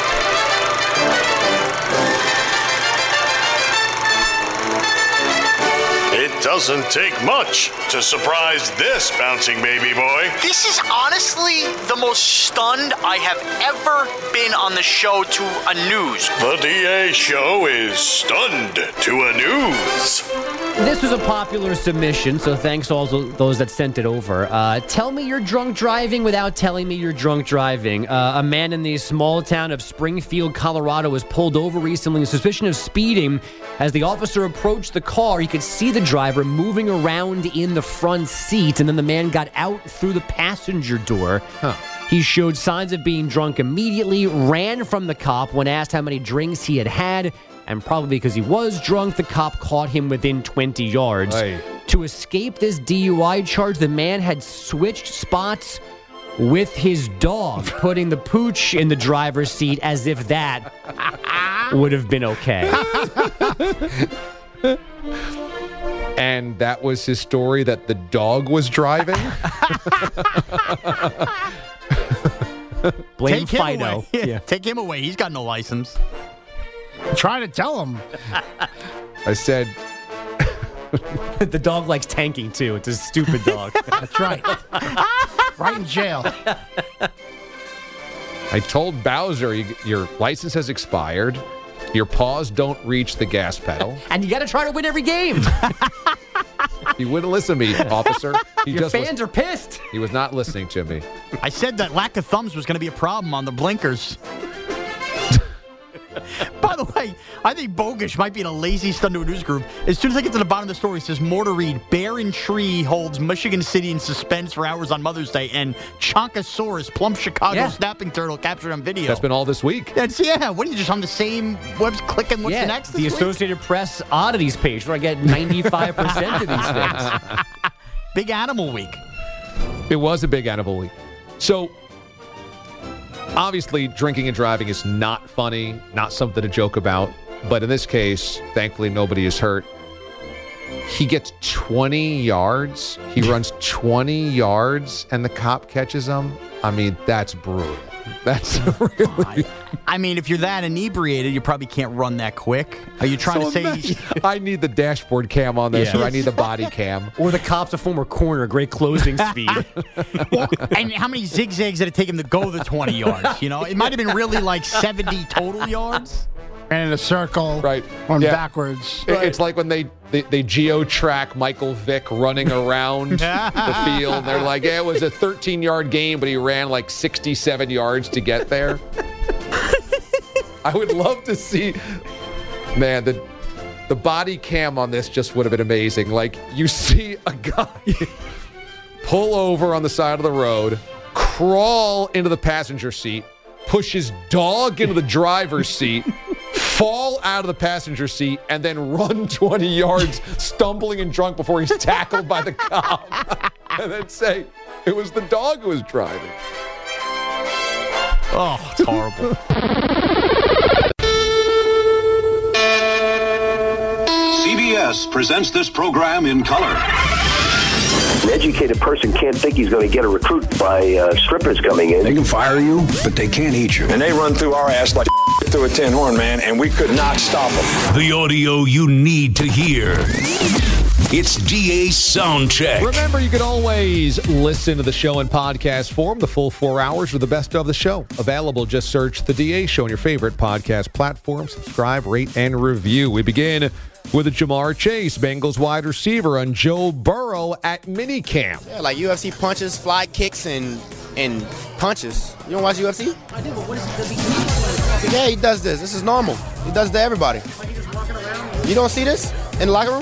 It doesn't take much to surprise this bouncing baby boy. This is honestly the most stunned I have ever been on the show to a news. The DA show is stunned to a news. This was a popular submission, so thanks to all those that sent it over. Tell me you're drunk driving without telling me you're drunk driving. A man in the small town of Springfield, Colorado, was pulled over recently on suspicion of speeding. As the officer approached the car, he could see the driver moving around in the front seat, and then the man got out through the passenger door. He showed signs of being drunk immediately, ran from the cop when asked how many drinks he had, and probably because he was drunk, the cop caught him within 20 yards. Aye. To escape this DUI charge, the man had switched spots with his dog, putting the pooch in the driver's seat as if that would have been okay. And that was his story, that the dog was driving? Blame Take him Fido. away. Yeah. Take him away. He's got no license. Try to tell him. I said... The dog likes tanking, too. It's a stupid dog. That's right. Right in jail. I told Bowser, your license has expired. Your paws don't reach the gas pedal. And you got to try to win every game. He wouldn't listen to me, officer. Your fans are pissed. He was not listening to me. I said that lack of thumbs was going to be a problem on the blinkers. By the way, I think Bogish might be in a lazy stunt to a news group. As soon as I get to the bottom of the story, it says, more to read. Bear and tree holds Michigan City in suspense for hours on Mother's Day. And Chonkosaurus, plump Chicago snapping turtle captured on video. That's been all this week. What are you just on the same website clicking what's next this the week? Associated Press oddities page where I get 95% of these things. Big Animal Week. It was a big Animal Week. So, obviously, drinking and driving is not funny, not something to joke about. But in this case, thankfully, nobody is hurt. He gets 20 yards. He runs 20 yards, and the cop catches him. I mean, that's brutal. That's really... I mean, if you're that inebriated, you probably can't run that quick. Are you trying to say... I need the dashboard cam on this, or I need the body cam. Or the cop's a former corner, great closing speed. And how many zigzags did it take him to go the 20 yards? You know, it might have been really like 70 total yards. And in a circle, right? Going backwards. It's like when they geo-track Michael Vick running around the field. They're like, it was a 13-yard game, but he ran like 67 yards to get there. I would love to see, man, the body cam on this just would have been amazing. Like, you see a guy pull over on the side of the road, crawl into the passenger seat, push his dog into the driver's seat, fall out of the passenger seat, and then run 20 yards stumbling and drunk before he's tackled by the cop. And then say, it was the dog who was driving. Oh, it's horrible. CBS presents this program in color. An educated person can't think he's going to get a recruit by strippers coming in. They can fire you, but they can't eat you. And they run through our ass like through a tin horn, man, and we could not stop them. The audio you need to hear. It's DA's Soundcheck. Remember, you can always listen to the show in podcast form, the full 4 hours, or the best of the show. Available, just search The DA Show on your favorite podcast platform. Subscribe, rate, and review. We begin with a Jamar Chase, Bengals wide receiver, on Joe Burrow at minicamp. Yeah, like UFC punches, fly kicks, and punches. You don't watch UFC? I do, but what does he do? Yeah, he does this. This is normal. He does it to everybody. Like he just walking around? You don't see this in the locker room?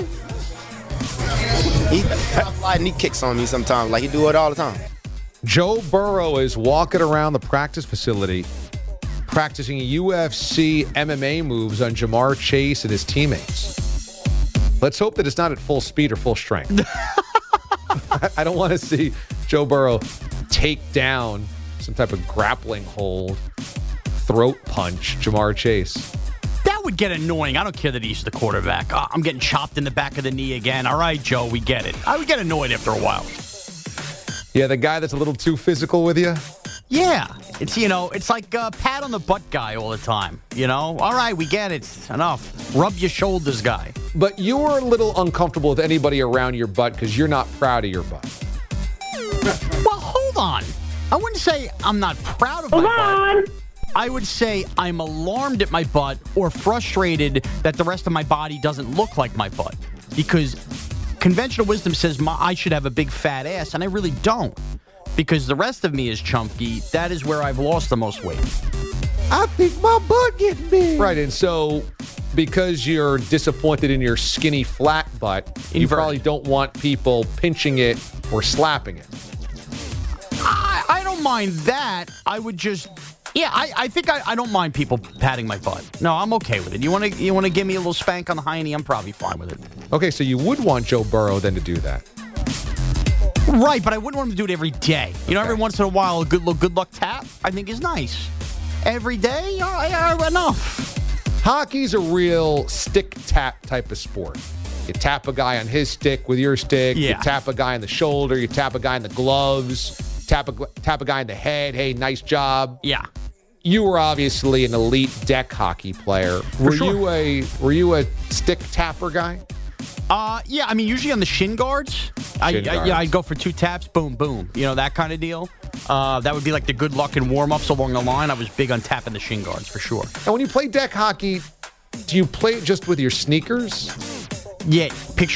He fly knee kicks on me sometimes. Like he do it all the time. Joe Burrow is walking around the practice facility practicing UFC MMA moves on Jamar Chase and his teammates. Let's hope that it's not at full speed or full strength. I don't want to see Joe Burrow take down some type of grappling hold, throat punch Jamar Chase. That would get annoying. I don't care that he's the quarterback. I'm getting chopped in the back of the knee again. All right, Joe, we get it. I would get annoyed after a while. Yeah, the guy that's a little too physical with you? Yeah. It's like a pat on the butt guy all the time. All right, we get it. Enough. Rub your shoulders guy. But you were a little uncomfortable with anybody around your butt because you're not proud of your butt. Well, hold on. I wouldn't say I'm not proud of my butt. I would say I'm alarmed at my butt or frustrated that the rest of my body doesn't look like my butt. Because conventional wisdom says I should have a big fat ass, and I really don't. Because the rest of me is chunky. That is where I've lost the most weight. I think my butt getting big. Right, and so because you're disappointed in your skinny flat butt, you probably don't want people pinching it or slapping it. I don't mind that. I would just... Yeah, I think I don't mind people patting my butt. No, I'm okay with it. You want to give me a little spank on the hiney? I'm probably fine with it. Okay, so you would want Joe Burrow then to do that. Right, but I wouldn't want him to do it every day. Every once in a while, a good luck tap, I think, is nice. Every day, enough. Hockey's a real stick tap type of sport. You tap a guy on his stick with your stick. Yeah. You tap a guy on the shoulder. You tap a guy in the gloves. Tap a guy in the head. Hey, nice job. Yeah. You were obviously an elite deck hockey player. Were you a stick tapper guy? Yeah, I mean, usually on the shin guards. I'd go for 2 taps, boom, boom. That kind of deal. That would be like the good luck and warm-ups along the line. I was big on tapping the shin guards, for sure. And when you play deck hockey, do you play it just with your sneakers? Yeah, picture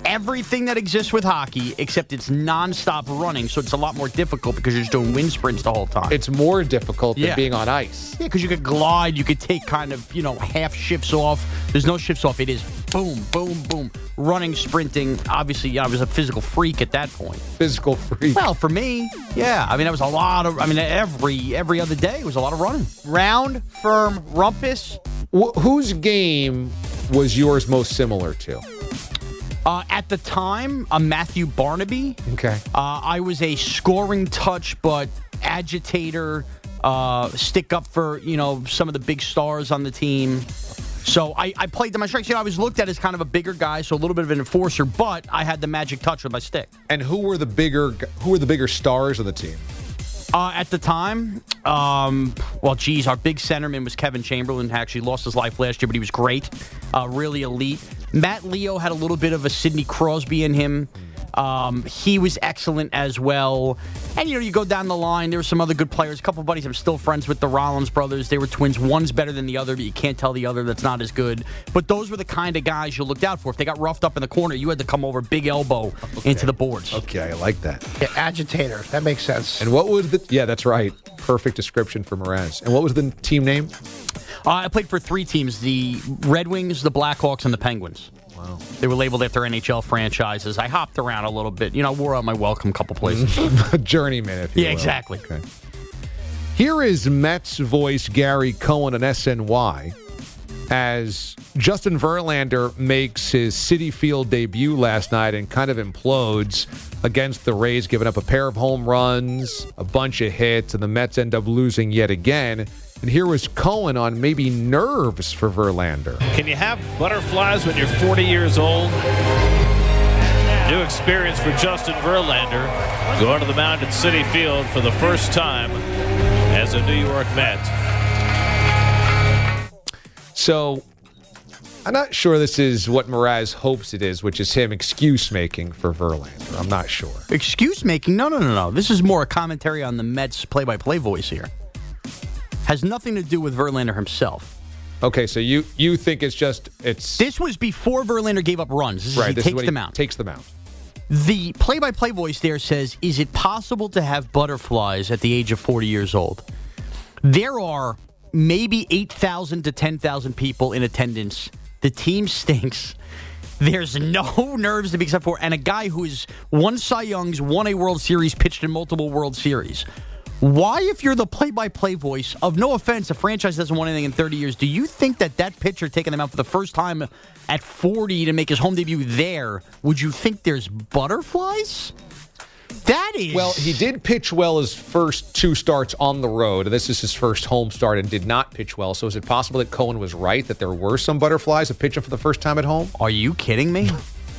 everything that exists with hockey, except it's nonstop running, so it's a lot more difficult because you're just doing wind sprints the whole time. It's more difficult than being on ice. Yeah, because you could glide, you could take kind of, half shifts off. There's no shifts off. It is boom, boom, boom. Running, sprinting. Obviously, I was a physical freak at that point. Physical freak? Well, for me, yeah. I mean, that was a lot of, every other day was a lot of running. Round, firm, rumpus. Whose game was yours most similar to? At the time, Matthew Barnaby. Okay. I was a scoring touch, but agitator, stick up for, some of the big stars on the team. So I played to my strengths. I was looked at as kind of a bigger guy, so a little bit of an enforcer, but I had the magic touch with my stick. And who were the bigger stars of the team? At the time, our big centerman was Kevin Chamberlain. Actually lost his life last year, but he was great, really elite. Matt Leo had a little bit of a Sidney Crosby in him. He was excellent as well. And, you go down the line, there were some other good players. A couple of buddies I'm still friends with, the Rollins brothers. They were twins. One's better than the other, but you can't tell the other that's not as good. But those were the kind of guys you looked out for. If they got roughed up in the corner, you had to come over big elbow into the boards. Okay, I like that. Yeah, agitator. That makes sense. And what was that's right. Perfect description for Mraz. And what was the team name? I played for 3 teams, the Red Wings, the Blackhawks, and the Penguins. Wow. They were labeled after NHL franchises. I hopped around a little bit. Wore out my welcome a couple places. Journeyman, if you will. Yeah, exactly. Okay. Here is Mets voice Gary Cohen on SNY as Justin Verlander makes his Citi Field debut last night and kind of implodes against the Rays, giving up a pair of home runs, a bunch of hits, and the Mets end up losing yet again. And here was Cohen on maybe nerves for Verlander. Can you have butterflies when you're 40 years old? New experience for Justin Verlander, going to the mound at Citi Field for the first time as a New York Met. So, I'm not sure this is what Mraz hopes it is, which is him excuse-making for Verlander. I'm not sure. Excuse-making? No. This is more a commentary on the Mets play-by-play voice here. Has nothing to do with Verlander himself. Okay, so you think it's... This was before Verlander gave up runs. This is he takes them out. Takes them out. The play-by-play voice there says, is it possible to have butterflies at the age of 40 years old? There are maybe 8,000 to 10,000 people in attendance. The team stinks. There's no nerves to be except for, and a guy who is won Cy Youngs, won a World Series, pitched in multiple World Series. Why, if you're the play-by-play voice of, no offense, a franchise hasn't won anything in 30 years, do you think that pitcher taking them out for the first time at 40 to make his home debut there, would you think there's butterflies? That is... Well, he did pitch well his first 2 starts on the road. This is his first home start and did not pitch well. So is it possible that Cohen was right, that there were some butterflies of pitching for the first time at home? Are you kidding me?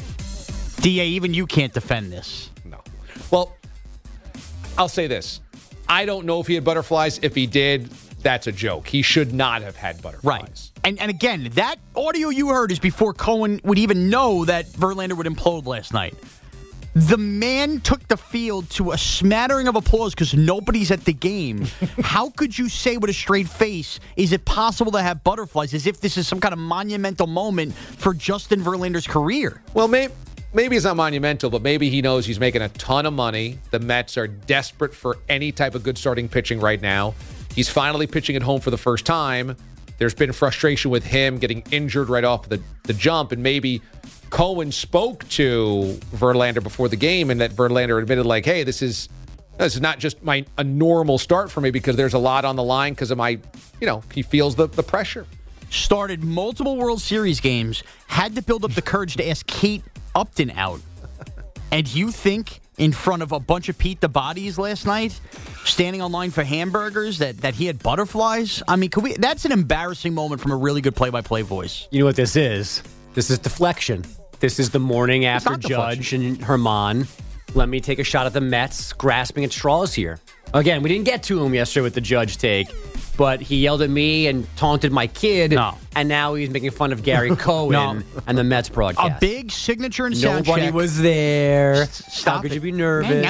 DA, even you can't defend this. No. Well, I'll say this. I don't know if he had butterflies. If he did, that's a joke. He should not have had butterflies. Right. And again, that audio you heard is before Cohen would even know that Verlander would implode last night. The man took the field to a smattering of applause because nobody's at the game. How could you say with a straight face, is it possible to have butterflies, as if this is some kind of monumental moment for Justin Verlander's career? Well, maybe it's not monumental, but maybe he knows he's making a ton of money. The Mets are desperate for any type of good starting pitching right now. He's finally pitching at home for the first time. There's been frustration with him getting injured right off the jump, and maybe Cohen spoke to Verlander before the game, and that Verlander admitted, like, hey, this is not just a normal start for me because there's a lot on the line because of my, he feels the pressure. Started multiple World Series games, had to build up the courage to ask Kate Upton out. And you think in front of a bunch of Pete the Bodies last night, standing on line for hamburgers, that he had butterflies? I mean, that's an embarrassing moment from a really good play-by-play voice. You know what this is? This is deflection. This is the morning after Judge and Herman. Let me take a shot at the Mets grasping at straws here. Again, we didn't get to him yesterday with the Judge take, but he yelled at me and taunted my kid, and now he's making fun of Gary Cohen and the Mets broadcast. A big signature and sound Nobody check. was there. Stop How could it. you be nervous?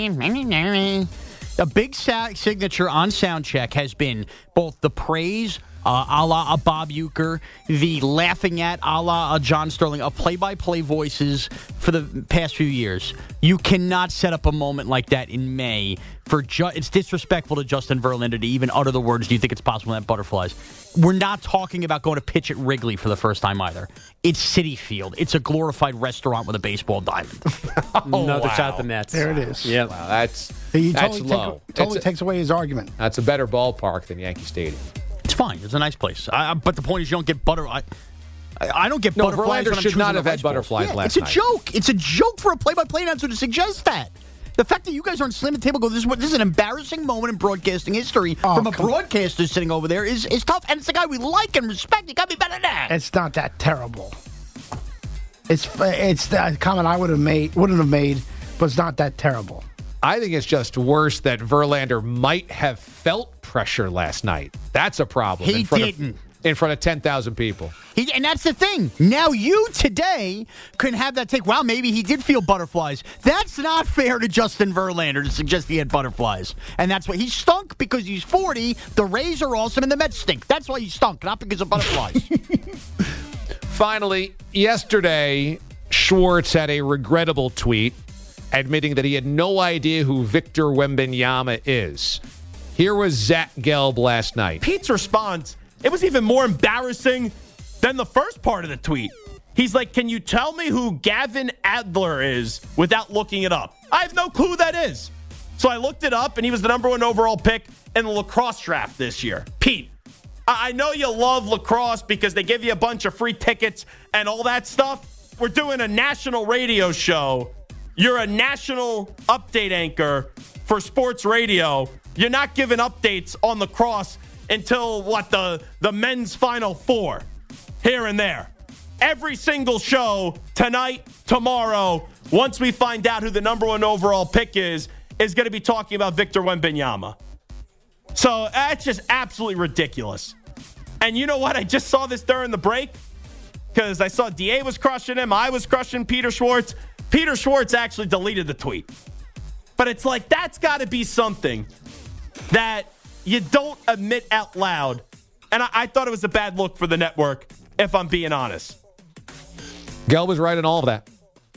A big signature on sound check has been both the praise, a la a Bob Uecker, the laughing at a la a John Sterling, of play-by-play voices for the past few years. You cannot set up a moment like that in May. It's disrespectful to Justin Verlander to even utter the words, do you think it's possible to have butterflies? We're not talking about going to pitch at Wrigley for the first time either. It's Citi Field. It's a glorified restaurant with a baseball diamond. Another shot at the Mets. There it is. Yeah, wow, that's low. Totally takes away his argument. That's a better ballpark than Yankee Stadium. It's fine. It's a nice place. But the point is, you don't get I don't get butterflies. Verlander when I'm should not choosing have had butterflies last night. It's a joke. It's a joke for a play-by-play announcer to suggest that. The fact that you guys are on Slam the Table go, this is an embarrassing moment in broadcasting history from a broadcaster sitting over there is tough. And it's a guy we like and respect. You got to be better than that. It's not that terrible. It's that comment I wouldn't have made, but it's not that terrible. I think it's just worse that Verlander might have felt pressure last night. That's a problem. He didn't. In front of 10,000 people. And that's the thing. Now you today can have that take, wow, maybe he did feel butterflies. That's not fair to Justin Verlander to suggest he had butterflies. And that's why he stunk because he's 40, the Rays are awesome, and the Mets stink. That's why he stunk, not because of butterflies. Finally, yesterday, Schwartz had a regrettable tweet admitting that he had no idea who Victor Wembanyama is. Here was Zach Gelb last night. Pete's response, it was even more embarrassing than the first part of the tweet. He's like, can you tell me who Gavin Adler is without looking it up? I have no clue who that is. So I looked it up, and he was the number 1 overall pick in the lacrosse draft this year. Pete, I know you love lacrosse because they give you a bunch of free tickets and all that stuff. We're doing a national radio show. You're a national update anchor for sports radio. You're not giving updates on lacrosse until, the men's Final Four, here and there. Every single show, tonight, tomorrow, once we find out who the number 1 overall pick is going to be talking about Victor Wembanyama. So that's just absolutely ridiculous. And you know what? I just saw this during the break because I saw DA was crushing him. I was crushing Peter Schwartz. Peter Schwartz actually deleted the tweet. But it's like, that's got to be something that you don't admit out loud. And I thought it was a bad look for the network, if I'm being honest. Gelb was right in all of that.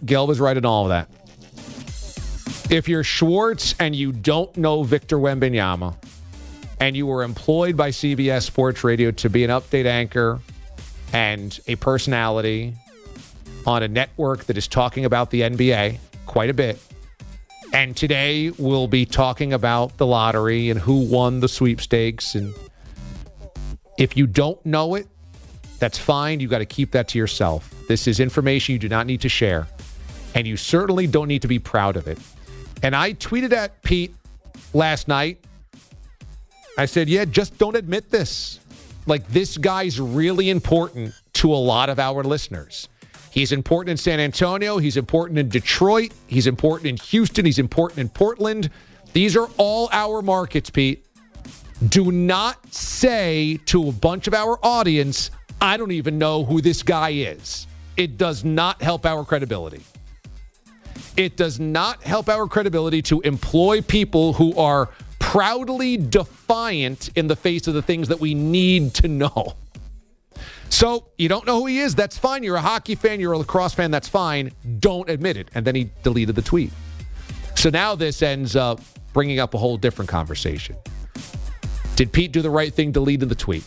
If you're Schwartz and you don't know Victor Wembanyama, and you were employed by CBS Sports Radio to be an update anchor and a personality on a network that is talking about the NBA quite a bit, and today we'll be talking about the lottery and who won the sweepstakes. And if you don't know it, that's fine. You got to keep that to yourself. This is information you do not need to share. And you certainly don't need to be proud of it. And I tweeted at Pete last night. I said, yeah, just don't admit this. Like, this guy's really important to a lot of our listeners. He's important in San Antonio. He's important in Detroit. He's important in Houston. He's important in Portland. These are all our markets, Pete. Do not say to a bunch of our audience, I don't even know who this guy is. It does not help our credibility. It does not help our credibility to employ people who are proudly defiant in the face of the things that we need to know. So you don't know who he is. That's fine. You're a hockey fan. You're a lacrosse fan. That's fine. Don't admit it. And then he deleted the tweet. So now this ends up bringing up a whole different conversation. Did Pete do the right thing deleting the tweet?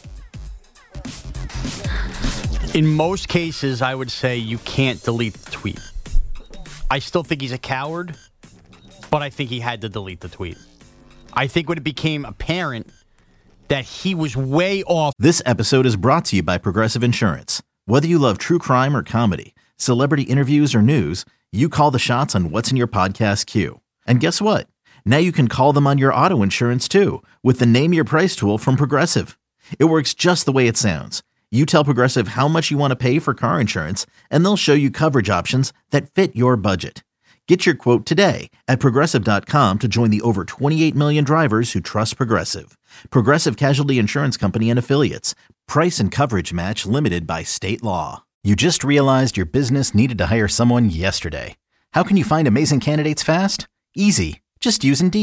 In most cases, I would say you can't delete the tweet. I still think he's a coward, but I think he had to delete the tweet. I think when it became apparent that he was way off. This episode is brought to you by Progressive Insurance. Whether you love true crime or comedy, celebrity interviews or news, you call the shots on what's in your podcast queue. And guess what? Now you can call them on your auto insurance too with the Name Your Price tool from Progressive. It works just the way it sounds. You tell Progressive how much you want to pay for car insurance, and they'll show you coverage options that fit your budget. Get your quote today at Progressive.com to join the over 28 million drivers who trust Progressive. Progressive Casualty Insurance Company and Affiliates. Price and coverage match limited by state law. You just realized your business needed to hire someone yesterday. How can you find amazing candidates fast? Easy. Just use Indeed.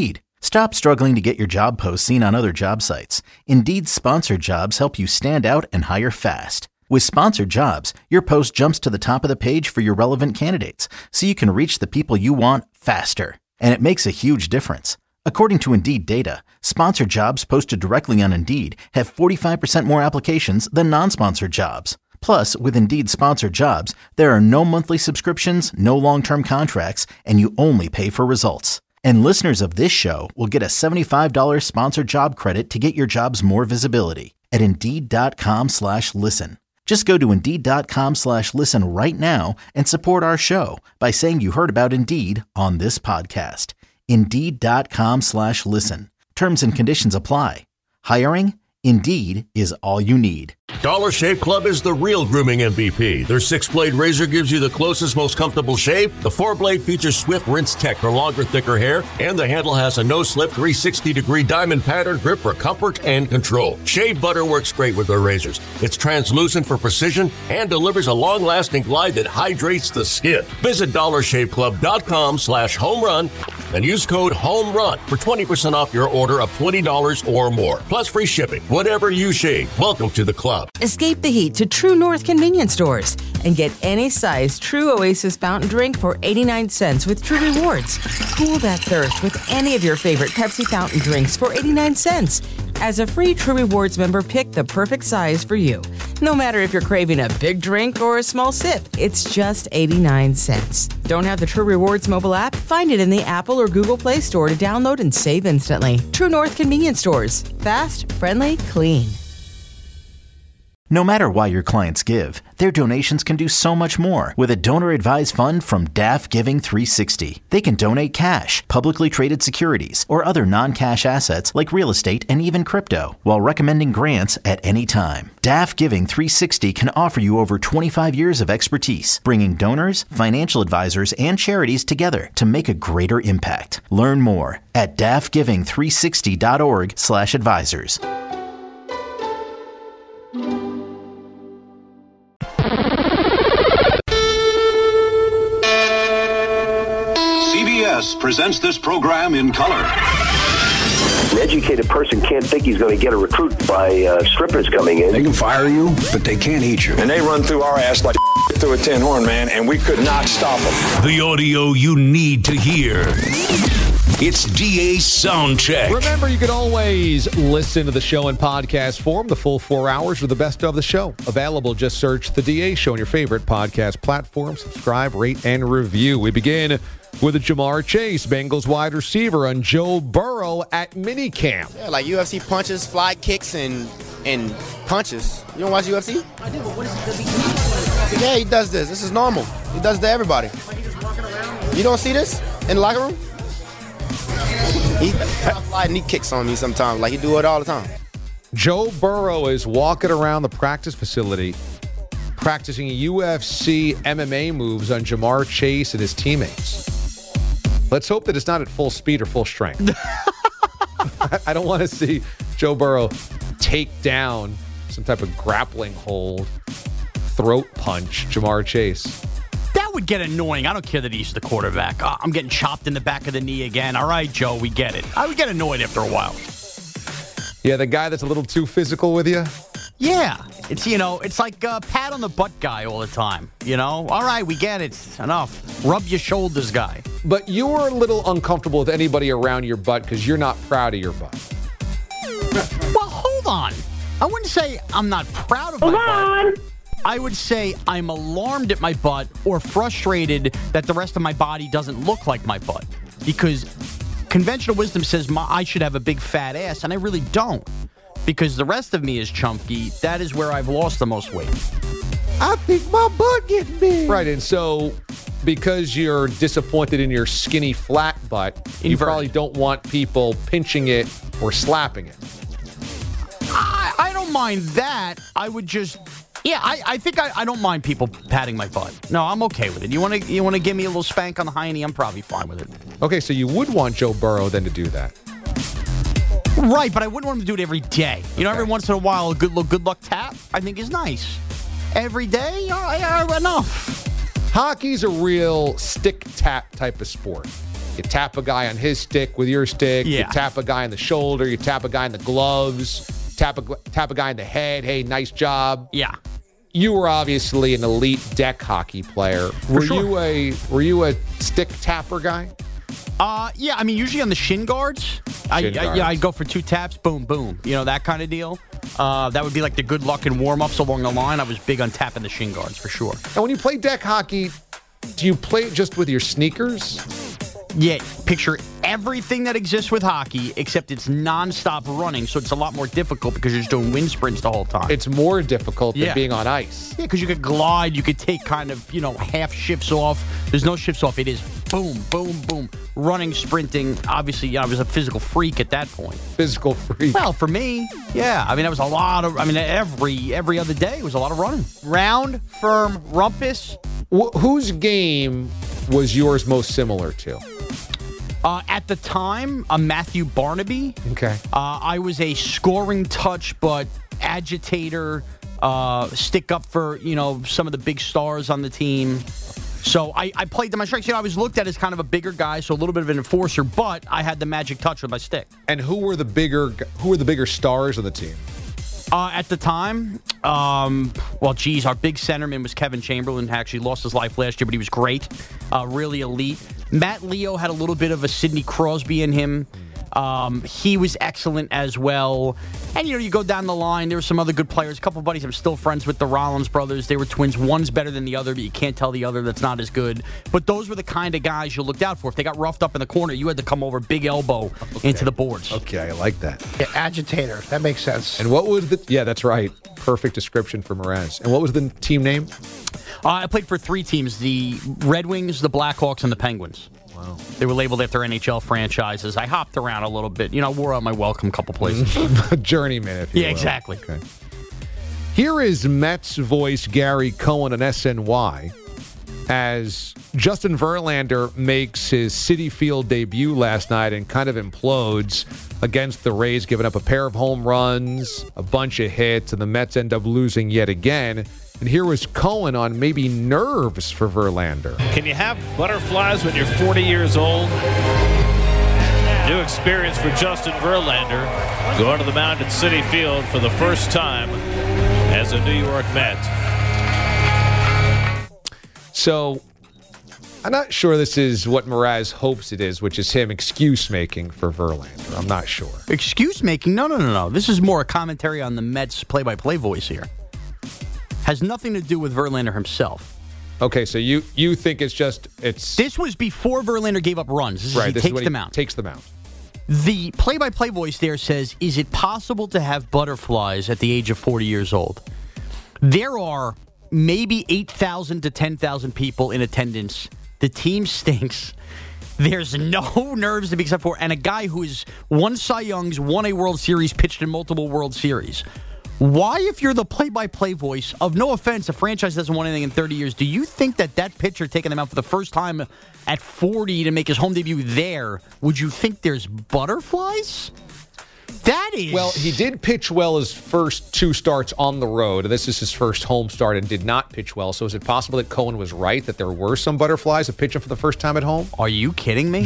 Stop struggling to get your job posts seen on other job sites. Indeed's sponsored jobs help you stand out and hire fast. With sponsored jobs, your post jumps to the top of the page for your relevant candidates, so you can reach the people you want faster. And it makes a huge difference. According to Indeed data, sponsored jobs posted directly on Indeed have 45% more applications than non-sponsored jobs. Plus, with Indeed sponsored jobs, there are no monthly subscriptions, no long-term contracts, and you only pay for results. And listeners of this show will get a $75 sponsored job credit to get your jobs more visibility at Indeed.com/listen. Just go to Indeed.com/listen right now and support our show by saying you heard about Indeed on this podcast. Indeed.com/listen. Terms and conditions apply. Hiring? Indeed is all you need. Dollar Shave Club is the real grooming MVP. Their 6-blade razor gives you the closest, most comfortable shave. The 4-blade features swift rinse tech for longer, thicker hair. And the handle has a no-slip 360-degree diamond pattern grip for comfort and control. Shave butter works great with their razors. It's translucent for precision and delivers a long-lasting glide that hydrates the skin. Visit DollarShaveClub.com/homerun and use code HOMERUN for 20% off your order of $20 or more. Plus free shipping. Whatever you shave, welcome to the club. Escape the heat to True North convenience stores and get any size True Oasis fountain drink for 89 cents with True Rewards. Cool that thirst with any of your favorite Pepsi fountain drinks for 89 cents. As a free True Rewards member, pick the perfect size for you. No matter if you're craving a big drink or a small sip, it's just 89 cents. Don't have the True Rewards mobile app? Find it in the Apple or Google Play Store to download and save instantly. True North convenience stores. Fast, friendly, clean. No matter why your clients give, their donations can do so much more with a donor-advised fund from DAF Giving 360. They can donate cash, publicly traded securities, or other non-cash assets like real estate and even crypto, while recommending grants at any time. DAF Giving 360 can offer you over 25 years of expertise, bringing donors, financial advisors, and charities together to make a greater impact. Learn more at dafgiving360.org/advisors. CBS presents this program in color. An educated person can't think he's going to get a recruit by strippers coming in. They can fire you, but they can't eat you. And they run through our ass like through a tin horn, man, and we could not stop them. The audio you need to hear. It's DA's Soundcheck. Remember, you can always listen to the show in podcast form, the full 4 hours or the best of the show. Available, just search The DA Show on your favorite podcast platform. Subscribe, rate, and review. We begin with Jamar Chase, Bengals wide receiver, on Joe Burrow at minicamp. Yeah, like UFC punches, fly kicks, and punches. You don't watch UFC? I do, but what is it? Does he Yeah, he does this. This is normal. He does it to everybody. Like he just walking around? You don't see this in the locker room? He fly knee kicks on me sometimes. Like he do it all the time. Joe Burrow is walking around the practice facility practicing UFC MMA moves on Jamar Chase and his teammates. Let's hope that it's not at full speed or full strength. I don't want to see Joe Burrow take down some type of grappling hold, throat punch Jamar Chase. That would get annoying. I don't care that he's the quarterback. I'm getting chopped in the back of the knee again. All right, Joe, we get it. I would get annoyed after a while. Yeah, the guy that's a little too physical with you? Yeah. It's like a pat on the butt guy all the time. All right, we get it. Enough. Rub your shoulders guy. But you were a little uncomfortable with anybody around your butt because you're not proud of your butt. Well, hold on. I wouldn't say I'm not proud of my butt. I would say I'm alarmed at my butt or frustrated that the rest of my body doesn't look like my butt. Because conventional wisdom says I should have a big fat ass, and I really don't. Because the rest of me is chunky. That is where I've lost the most weight. I think my butt getting big. Right, and so because you're disappointed in your skinny flat butt, you probably don't want people pinching it or slapping it. I don't mind that. I would just... Yeah, I think I don't mind people patting my butt. No, I'm okay with it. You want to give me a little spank on the hiney? I'm probably fine with it. Okay, so you would want Joe Burrow then to do that. Right, but I wouldn't want him to do it every day. Every once in a while, a good luck tap, I think is nice. Every day, enough. Hockey's a real stick tap type of sport. You tap a guy on his stick with your stick. Yeah. You tap a guy on the shoulder. You tap a guy in the gloves. Tap a guy in the head. Hey, nice job. Yeah. You were obviously an elite deck hockey player. Were you a stick tapper guy? Yeah, I mean, usually on the shin guards. I'd go for 2 taps, boom, boom. You know, that kind of deal. That would be like the good luck and warm-ups along the line. I was big on tapping the shin guards, for sure. And when you play deck hockey, do you play it just with your sneakers? Yeah, picture everything that exists with hockey, except it's nonstop running, so it's a lot more difficult because you're just doing wind sprints the whole time. It's more difficult than being on ice. Yeah, because you could glide, you could take kind of, half shifts off. There's no shifts off. It is boom, boom, boom. Running, sprinting. Obviously, I was a physical freak at that point. Physical freak? Well, for me, yeah. I mean, that was a lot of, every other day was a lot of running. Round, firm, rumpus. Whose game was yours most similar to? At the time, Matthew Barnaby. Okay. I was a scoring touch, but agitator, stick up for, some of the big stars on the team. So I played to my strengths. I was looked at as kind of a bigger guy, so a little bit of an enforcer, but I had the magic touch with my stick. And who were the bigger stars of the team? At the time, our big centerman was Kevin Chamberlain. Actually lost his life last year, but he was great. Really elite. Matt Leo had a little bit of a Sidney Crosby in him. He was excellent as well. And, you go down the line. There were some other good players. A couple of buddies I'm still friends with, the Rollins brothers. They were twins. One's better than the other, but you can't tell the other that's not as good. But those were the kind of guys you looked out for. If they got roughed up in the corner, you had to come over big elbow into the boards. Okay, I like that. Yeah, agitator. That makes sense. And what was yeah, that's right. Perfect description for Mraz. And what was the team name? I played for 3 teams, the Red Wings, the Blackhawks, and the Penguins. Wow. They were labeled after NHL franchises. I hopped around a little bit. Wore out my welcome a couple places. Journeyman, if you will. Exactly. Okay. Here is Mets voice Gary Cohen on SNY as Justin Verlander makes his Citi Field debut last night and kind of implodes against the Rays, giving up a pair of home runs, a bunch of hits, and the Mets end up losing yet again. And here was Cohen on maybe nerves for Verlander. Can you have butterflies when you're 40 years old? New experience for Justin Verlander, going to the mound at Citi Field for the first time as a New York Met. So, I'm not sure this is what Mraz hopes it is, which is him excuse-making for Verlander. I'm not sure. Excuse-making? No. This is more a commentary on the Mets play-by-play voice here. Has nothing to do with Verlander himself. Okay, so you think it's This was before Verlander gave up runs. He takes them out. Takes them out. The play-by-play voice there says, is it possible to have butterflies at the age of 40 years old? There are maybe 8,000 to 10,000 people in attendance. The team stinks. There's no nerves to be except for, and a guy who has won Cy Youngs, won a World Series, pitched in multiple World Series. Why, if you're the play-by-play voice of, no offense, a franchise hasn't won anything in 30 years, do you think that pitcher taking them out for the first time at 40 to make his home debut there, would you think there's butterflies? That is... Well, he did pitch well his first 2 starts on the road. This is his first home start and did not pitch well. So is it possible that Cohen was right, that there were some butterflies of pitching for the first time at home? Are you kidding me?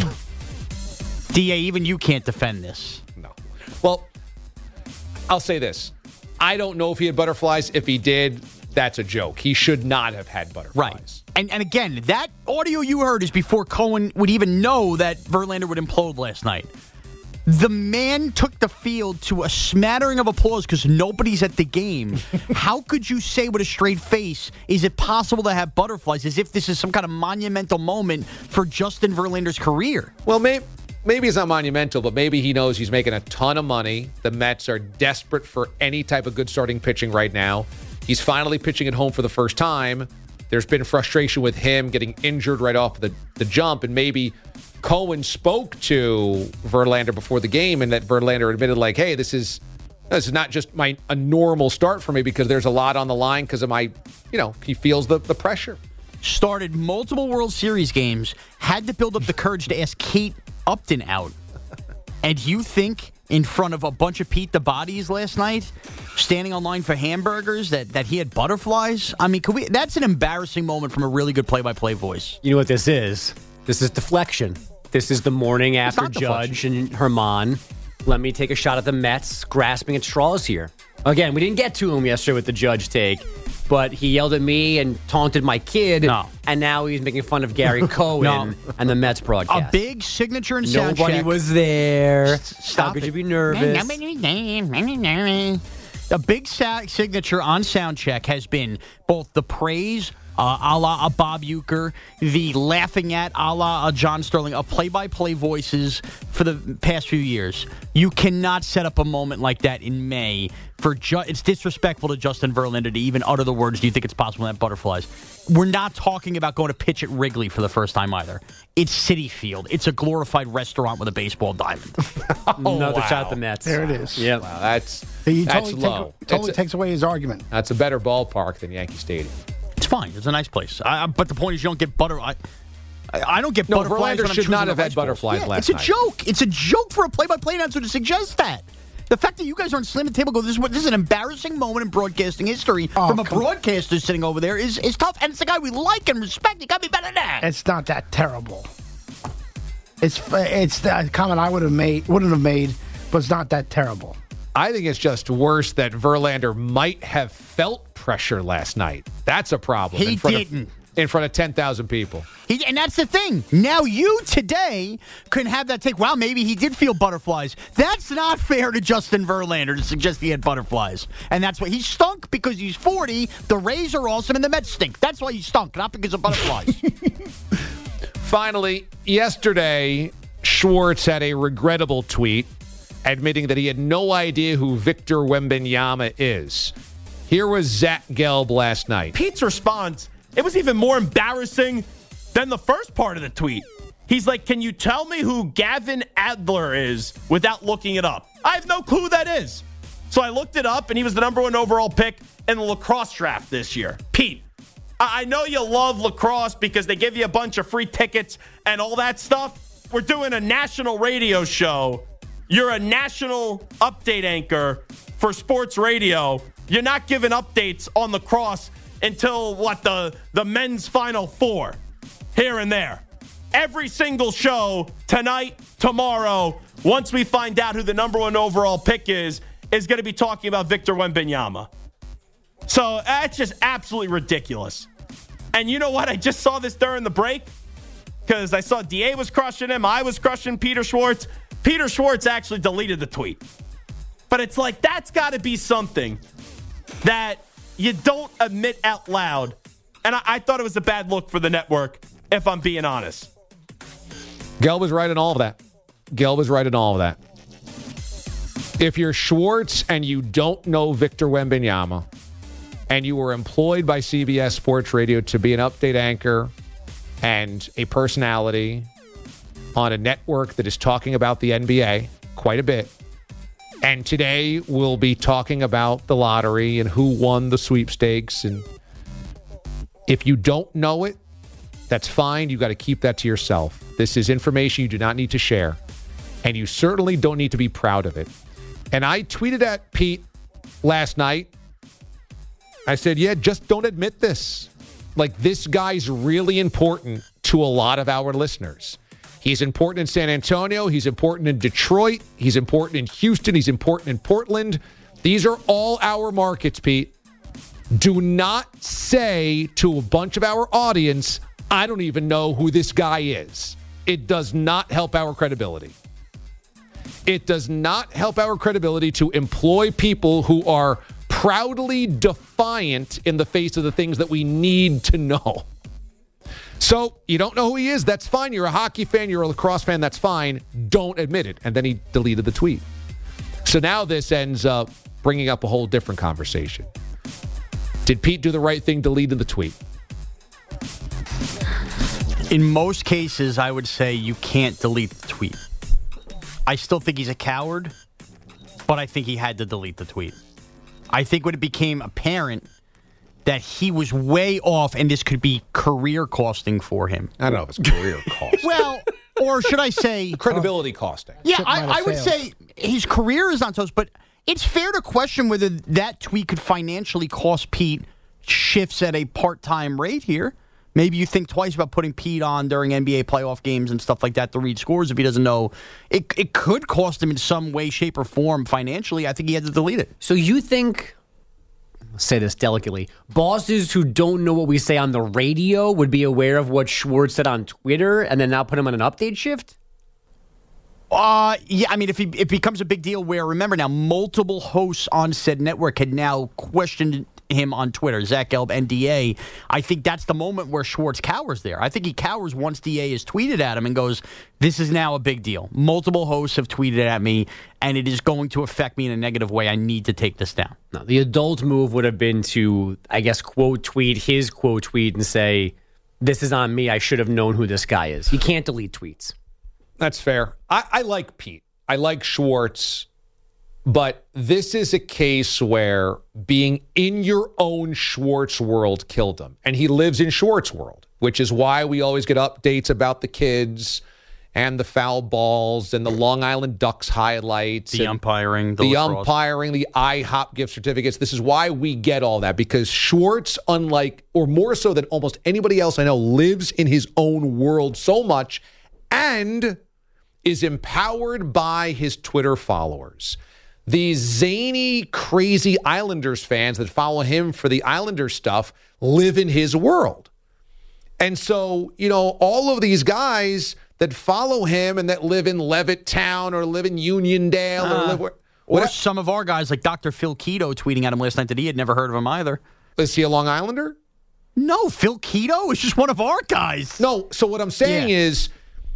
DA, even you can't defend this. No. Well, I'll say this. I don't know if he had butterflies. If he did, that's a joke. He should not have had butterflies. Right. And again, that audio you heard is before Cohen would even know that Verlander would implode last night. The man took the field to a smattering of applause because nobody's at the game. How could you say with a straight face, is it possible to have butterflies, as if this is some kind of monumental moment for Justin Verlander's career? Well, maybe it's not monumental, but maybe he knows he's making a ton of money. The Mets are desperate for any type of good starting pitching right now. He's finally pitching at home for the first time. There's been frustration with him getting injured right off the jump, and maybe Cohen spoke to Verlander before the game, and that Verlander admitted, like, hey, this is not just a normal start for me because there's a lot on the line because of my, he feels the pressure. Started multiple World Series games, had to build up the courage to ask Kate Upton out. And you think in front of a bunch of Pete the Bodies last night, standing on line for hamburgers, that he had butterflies? I mean, that's an embarrassing moment from a really good play-by-play voice. You know what this is? This is deflection. This is the morning after not Judge and Herman. Let me take a shot at the Mets grasping at straws here. Again, we didn't get to him yesterday with the Judge take, but he yelled at me and taunted my kid, and now he's making fun of Gary Cohen and the Mets broadcast. A big signature and sound Nobody check. was there. Stop How could it. you be nervous? A big signature on sound check has been both the praise, a la Bob Uecker, the laughing at, a la John Sterling, of play-by-play voices for the past few years. You cannot set up a moment like that in May. It's disrespectful to Justin Verlander to even utter the words, "Do you think it's possible to have butterflies?" We're not talking about going to pitch at Wrigley for the first time either. It's Citi Field. It's a glorified restaurant with a baseball diamond. Another shot at the Mets. There it is. Yep. Wow, that's Totally low. takes away his argument. That's a better ballpark than Yankee Stadium. It's fine. It's a nice place. But the point is, you don't get butter. I don't get butterflies. Verlander when I'm should not choosing have a had rice bowl. butterflies last It's a night. joke. It's a joke for a play-by-play announcer to suggest that. The fact that you guys aren't slamming the table, this is an embarrassing moment in broadcasting history from a broadcaster sitting over there is tough. And it's a guy we like and respect. You got to be better than that. It's not that terrible. It's the comment I wouldn't have made, but it's not that terrible. I think it's just worse that Verlander might have felt pressure last night. That's a problem. He didn't. In front of 10,000 people. And that's the thing. Now you today can have that take. Wow, maybe he did feel butterflies. That's not fair to Justin Verlander to suggest he had butterflies. And that's why he stunk, because he's 40. The Rays are awesome and the Mets stink. That's why he stunk, not because of butterflies. Finally, yesterday, Schwartz had a regrettable tweet admitting that he had no idea who Victor Wembanyama is. Here was Zach Gelb last night. Pete's response, it was even more embarrassing than the first part of the tweet. He's like, can you tell me who Gavin Adler is without looking it up? I have no clue who that is. So I looked it up, and he was the #1 overall pick in the lacrosse draft this year. Pete, I know you love lacrosse because they give you a bunch of free tickets and all that stuff. We're doing a national radio show. You're a national update anchor for sports radio. You're not giving updates on lacrosse until, the men's Final Four here and there. Every single show tonight, tomorrow, once we find out who the #1 overall pick is going to be talking about Victor Wembanyama. So that's just absolutely ridiculous. And you know what? I just saw this during the break because I saw DA was crushing him. I was crushing Peter Schwartz. Peter Schwartz actually deleted the tweet. But it's like, that's got to be something that you don't admit out loud. And I thought it was a bad look for the network, if I'm being honest. Gelb was right in all of that. If you're Schwartz and you don't know Victor Wembanyama, and you were employed by CBS Sports Radio to be an update anchor and a personality on a network that is talking about the NBA quite a bit, and today we'll be talking about the lottery and who won the sweepstakes, and if you don't know it, that's fine. You got to keep that to yourself. This is information you do not need to share, and you certainly don't need to be proud of it. And I tweeted at Pete last night. I said, yeah, just don't admit this. Like, this guy's really important to a lot of our listeners. He's important in San Antonio. He's important in Detroit. He's important in Houston. He's important in Portland. These are all our markets, Pete. Do not say to a bunch of our audience, I don't even know who this guy is. It does not help our credibility. It does not help our credibility to employ people who are proudly defiant in the face of the things that we need to know. So you don't know who he is. That's fine. You're a hockey fan. You're a lacrosse fan. That's fine. Don't admit it. And then he deleted the tweet. So now this ends up bringing up a whole different conversation. Did Pete do the right thing deleting the tweet? In most cases, I would say you can't delete the tweet. I still think he's a coward, but I think he had to delete the tweet. I think when it became apparent that he was way off and this could be career costing for him. I don't know if it's career costing. Well, or should I say... credibility costing. Yeah, I would say his career is on toast, but it's fair to question whether that tweet could financially cost Pete shifts at a part-time rate here. Maybe you think twice about putting Pete on during NBA playoff games and stuff like that to read scores if he doesn't know. It could cost him in some way, shape, or form financially. I think he had to delete it. So you think, say this delicately, bosses who don't know what we say on the radio would be aware of what Schwartz said on Twitter and then now put him on an update shift? Yeah, I mean, if it becomes a big deal where, remember now, multiple hosts on said network had now questioned him on Twitter, Zach Gelb and DA, I think that's the moment where Schwartz cowers there. I think he cowers once DA has tweeted at him and goes, this is now a big deal. Multiple hosts have tweeted at me, and it is going to affect me in a negative way. I need to take this down. No, the adult move would have been to, I guess, quote tweet his quote tweet and say, this is on me. I should have known who this guy is. You can't delete tweets. That's fair. I like Pete. I like Schwartz. But this is a case where being in your own Schwartz world killed him. And he lives in Schwartz world, which is why we always get updates about the kids and the foul balls and the Long Island Ducks highlights. The umpiring. The umpiring, the IHOP gift certificates. This is why we get all that, because Schwartz, unlike, or more so than almost anybody else I know, lives in his own world so much and is empowered by his Twitter followers. These zany, crazy Islanders fans that follow him for the Islanders stuff live in his world. And so, you know, all of these guys that follow him and that live in Levittown or live in Uniondale or live where... Or some of our guys like Dr. Phil Keto tweeting at him last night that he had never heard of him either. Is he a Long Islander? No, Phil Keto is just one of our guys. No, so what I'm saying is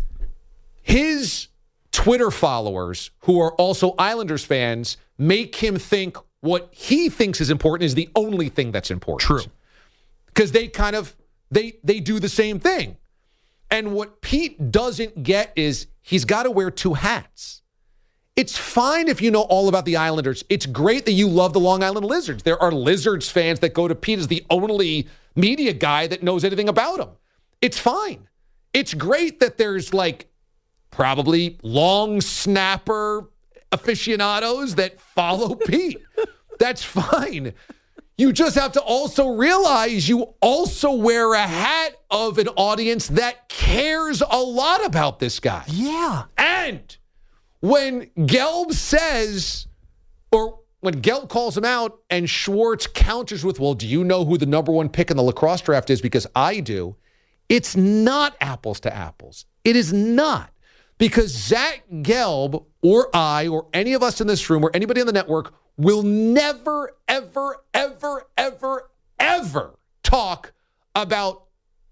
his Twitter followers, who are also Islanders fans, make him think what he thinks is important is the only thing that's important. True. Because they kind of, they do the same thing. And what Pete doesn't get is he's got to wear two hats. It's fine if you know all about the Islanders. It's great that you love the Long Island Lizards. There are Lizards fans that go to Pete as the only media guy that knows anything about them. It's fine. It's great that there's like probably long snapper aficionados that follow Pete. That's fine. You just have to also realize you also wear a hat of an audience that cares a lot about this guy. Yeah. And when Gelb says, or when Gelb calls him out and Schwartz counters with, well, do you know who the number one pick in the lacrosse draft is? Because I do. It's not apples to apples. It is not. Because Zach Gelb or I or any of us in this room or anybody on the network will never, ever, ever, ever, ever talk about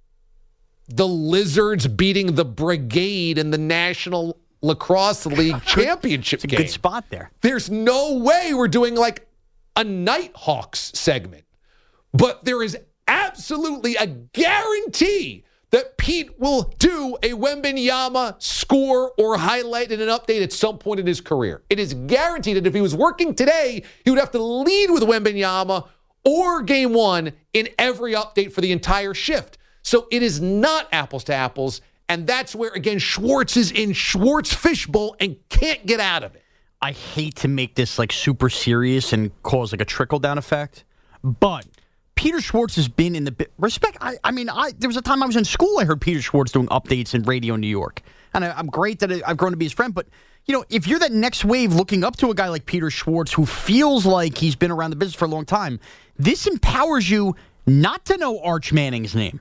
the Lizards beating the Brigade in the National Lacrosse League Championship game. Good spot there. There's no way we're doing like a Nighthawks segment. But there is absolutely a guarantee that Pete will do a Wembanyama score or highlight in an update at some point in his career. It is guaranteed that if he was working today, he would have to lead with Wembanyama or Game 1 in every update for the entire shift. So it is not apples to apples, and that's where, again, Schwartz is in Schwartz fishbowl and can't get out of it. I hate to make this like super serious and cause like a trickle-down effect, but Peter Schwartz has been in the respect. I mean, there was a time I was in school, I heard Peter Schwartz doing updates in radio in New York. And I'm great that I've grown to be his friend. But, you know, if you're that next wave looking up to a guy like Peter Schwartz who feels like he's been around the business for a long time, this empowers you not to know Arch Manning's name,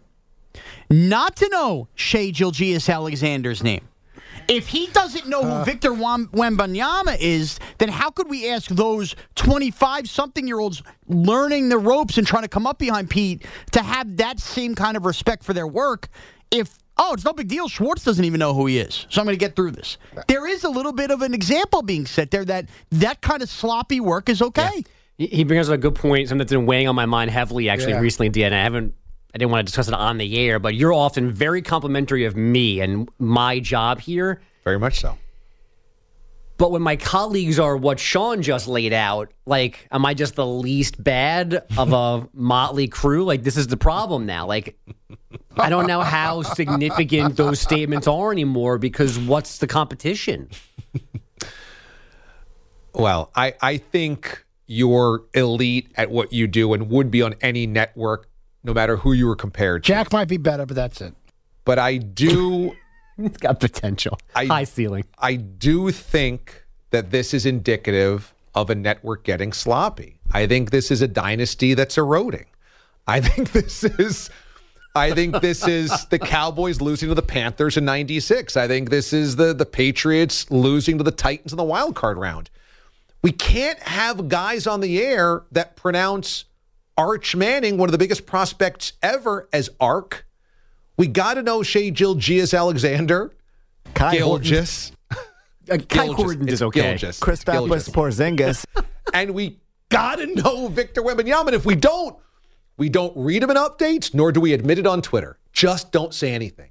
not to know Shai Gilgeous-Alexander's name. If he doesn't know who Victor Wembanyama is, then how could we ask those 25-something-year-olds learning the ropes and trying to come up behind Pete to have that same kind of respect for their work if, it's no big deal, Schwartz doesn't even know who he is, so I'm going to get through this. There is a little bit of an example being set there that kind of sloppy work is okay. Yeah. He brings up a good point, something that's been weighing on my mind heavily actually recently, Dan. I didn't want to discuss it on the air, but you're often very complimentary of me and my job here. Very much so. But when my colleagues are what Sean just laid out, like, am I just the least bad of a motley crew? Like, this is the problem now. Like, I don't know how significant those statements are anymore because what's the competition? Well, I think you're elite at what you do and would be on any network no matter who you were compared to. Jack might be better, but that's it. But I do... It's got potential. High ceiling. I do think that this is indicative of a network getting sloppy. I think this is a dynasty that's eroding. I think this is the Cowboys losing to the Panthers in 96. I think this is the Patriots losing to the Titans in the wild card round. We can't have guys on the air that pronounce Arch Manning, one of the biggest prospects ever, as Ark. We got to know Shea Gilgeous-Alexander. Gilgeous. Kai Horton is okay. Kristaps Porzingis. And we got to know Victor Wembanyama. And if we don't read him in updates, nor do we admit it on Twitter. Just don't say anything.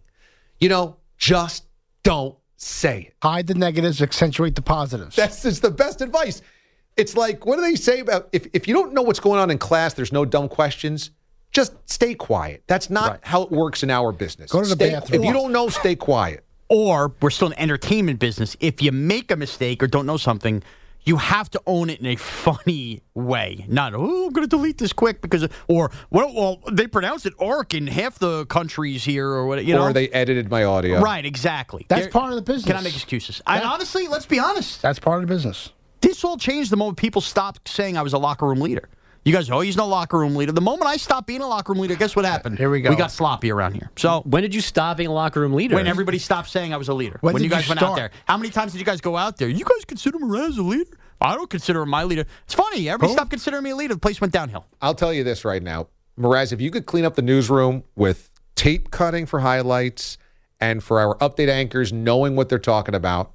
Just don't say it. Hide the negatives, accentuate the positives. That's just the best advice. It's like, what do they say about if you don't know what's going on in class, there's no dumb questions, just stay quiet. That's not how it works in our business. Go to the bathroom. If you don't know, stay quiet. Or we're still in entertainment business. If you make a mistake or don't know something, you have to own it in a funny way. Not, I'm going to delete this quick because, well, they pronounce it Ark in half the countries here or what, Or they edited my audio. Right, exactly. That's part of the business. Can I make excuses? Honestly, let's be honest. That's part of the business. This all changed the moment people stopped saying I was a locker room leader. You guys, he's no locker room leader. The moment I stopped being a locker room leader, guess what happened? Here we go. We got sloppy around here. So when did you stop being a locker room leader? When everybody stopped saying I was a leader. When you did guys you went out start? there. How many times did you guys go out there? You guys consider Mraz a leader? I don't consider him my leader. It's funny. Everybody stopped considering me a leader. The place went downhill. I'll tell you this right now. Mraz, if you could clean up the newsroom with tape cutting for highlights and for our update anchors knowing what they're talking about,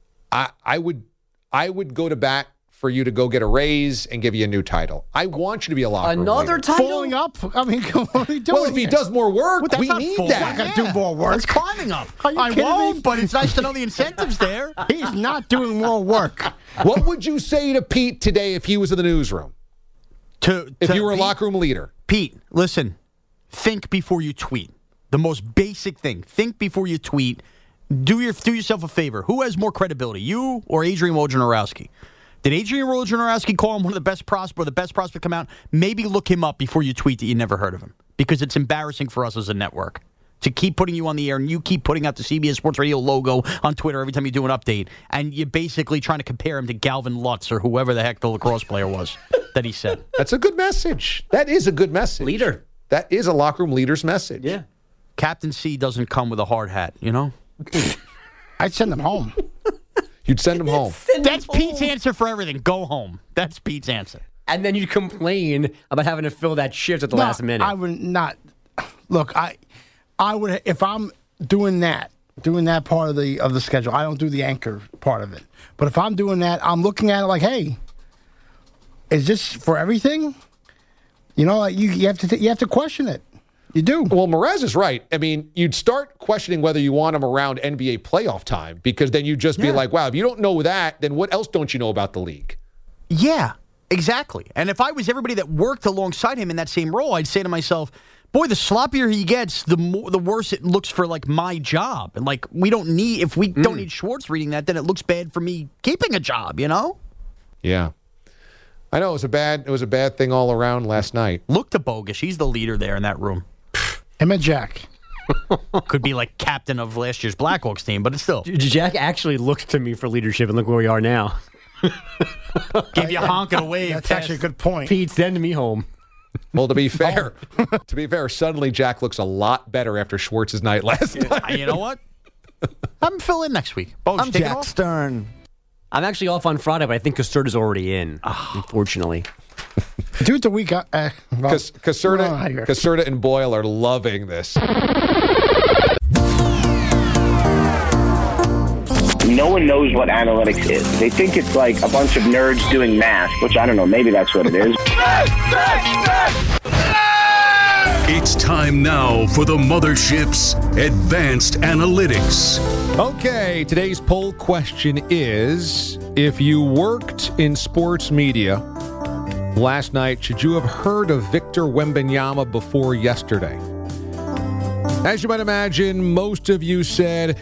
I would go to bat for you to go get a raise and give you a new title. I want you to be a locker room Another leader. title? Falling up? I mean, what are you doing? Well, if he does more work, That's we not need full. that. I got to do more work. It's climbing up. Are you I kidding won't, me? but it's nice to know the incentive's there. He's not doing more work. What would you say to Pete today if he was in the newsroom? If you were a locker room leader? Pete, listen, think before you tweet. The most basic thing. Think before you tweet. Do yourself a favor. Who has more credibility, you or Adrian Wojnarowski? Did Adrian Wojnarowski call him one of the best prospects or the best prospect come out? Maybe look him up before you tweet that you never heard of him, because it's embarrassing for us as a network to keep putting you on the air and you keep putting out the CBS Sports Radio logo on Twitter every time you do an update, and you're basically trying to compare him to Galvin Lutz or whoever the heck the lacrosse player was that he said. That's a good message. That is a good message. Leader. That is a locker room leader's message. Yeah. Captain C doesn't come with a hard hat, I'd send him home. You'd send him home. That's Pete's answer for everything. Go home. That's Pete's answer. And then you complain about having to fill that shift at the last minute. I would not. Look, I would, if I'm doing that part of the schedule. I don't do the anchor part of it. But if I'm doing that, I'm looking at it like, hey, is this for everything? You have to question it. You do. Well, Mraz is right. I mean, you'd start questioning whether you want him around NBA playoff time, because then you'd just be like, wow, if you don't know that, then what else don't you know about the league? Yeah, exactly. And if I was everybody that worked alongside him in that same role, I'd say to myself, boy, the sloppier he gets, the worse it looks for my job. And if we don't need Schwartz reading that, then it looks bad for me keeping a job, Yeah. I know it was a bad thing all around last night. Look to Bogus. He's the leader there in that room. Him and Jack. Could be like captain of last year's Blackhawks team, but it's still. Jack actually looked to me for leadership, and look where we are now. Give you a honk and a wave. That's actually a good point. Pete, send me home. Well, to be fair, suddenly Jack looks a lot better after Schwartz's night last night. You know what? I'm fill in next week. Bogus, I'm take it Jack off. Stern. I'm actually off on Friday, but I think Caserta's already in, unfortunately. Do it the week. Caserta and Boyle are loving this. No one knows what analytics is. They think it's like a bunch of nerds doing math, which I don't know, maybe that's what it is. It's time now for the Mothership's Advanced Analytics. Okay, today's poll question is, if you worked in sports media last night, should you have heard of Victor Wembanyama before yesterday? As you might imagine, most of you said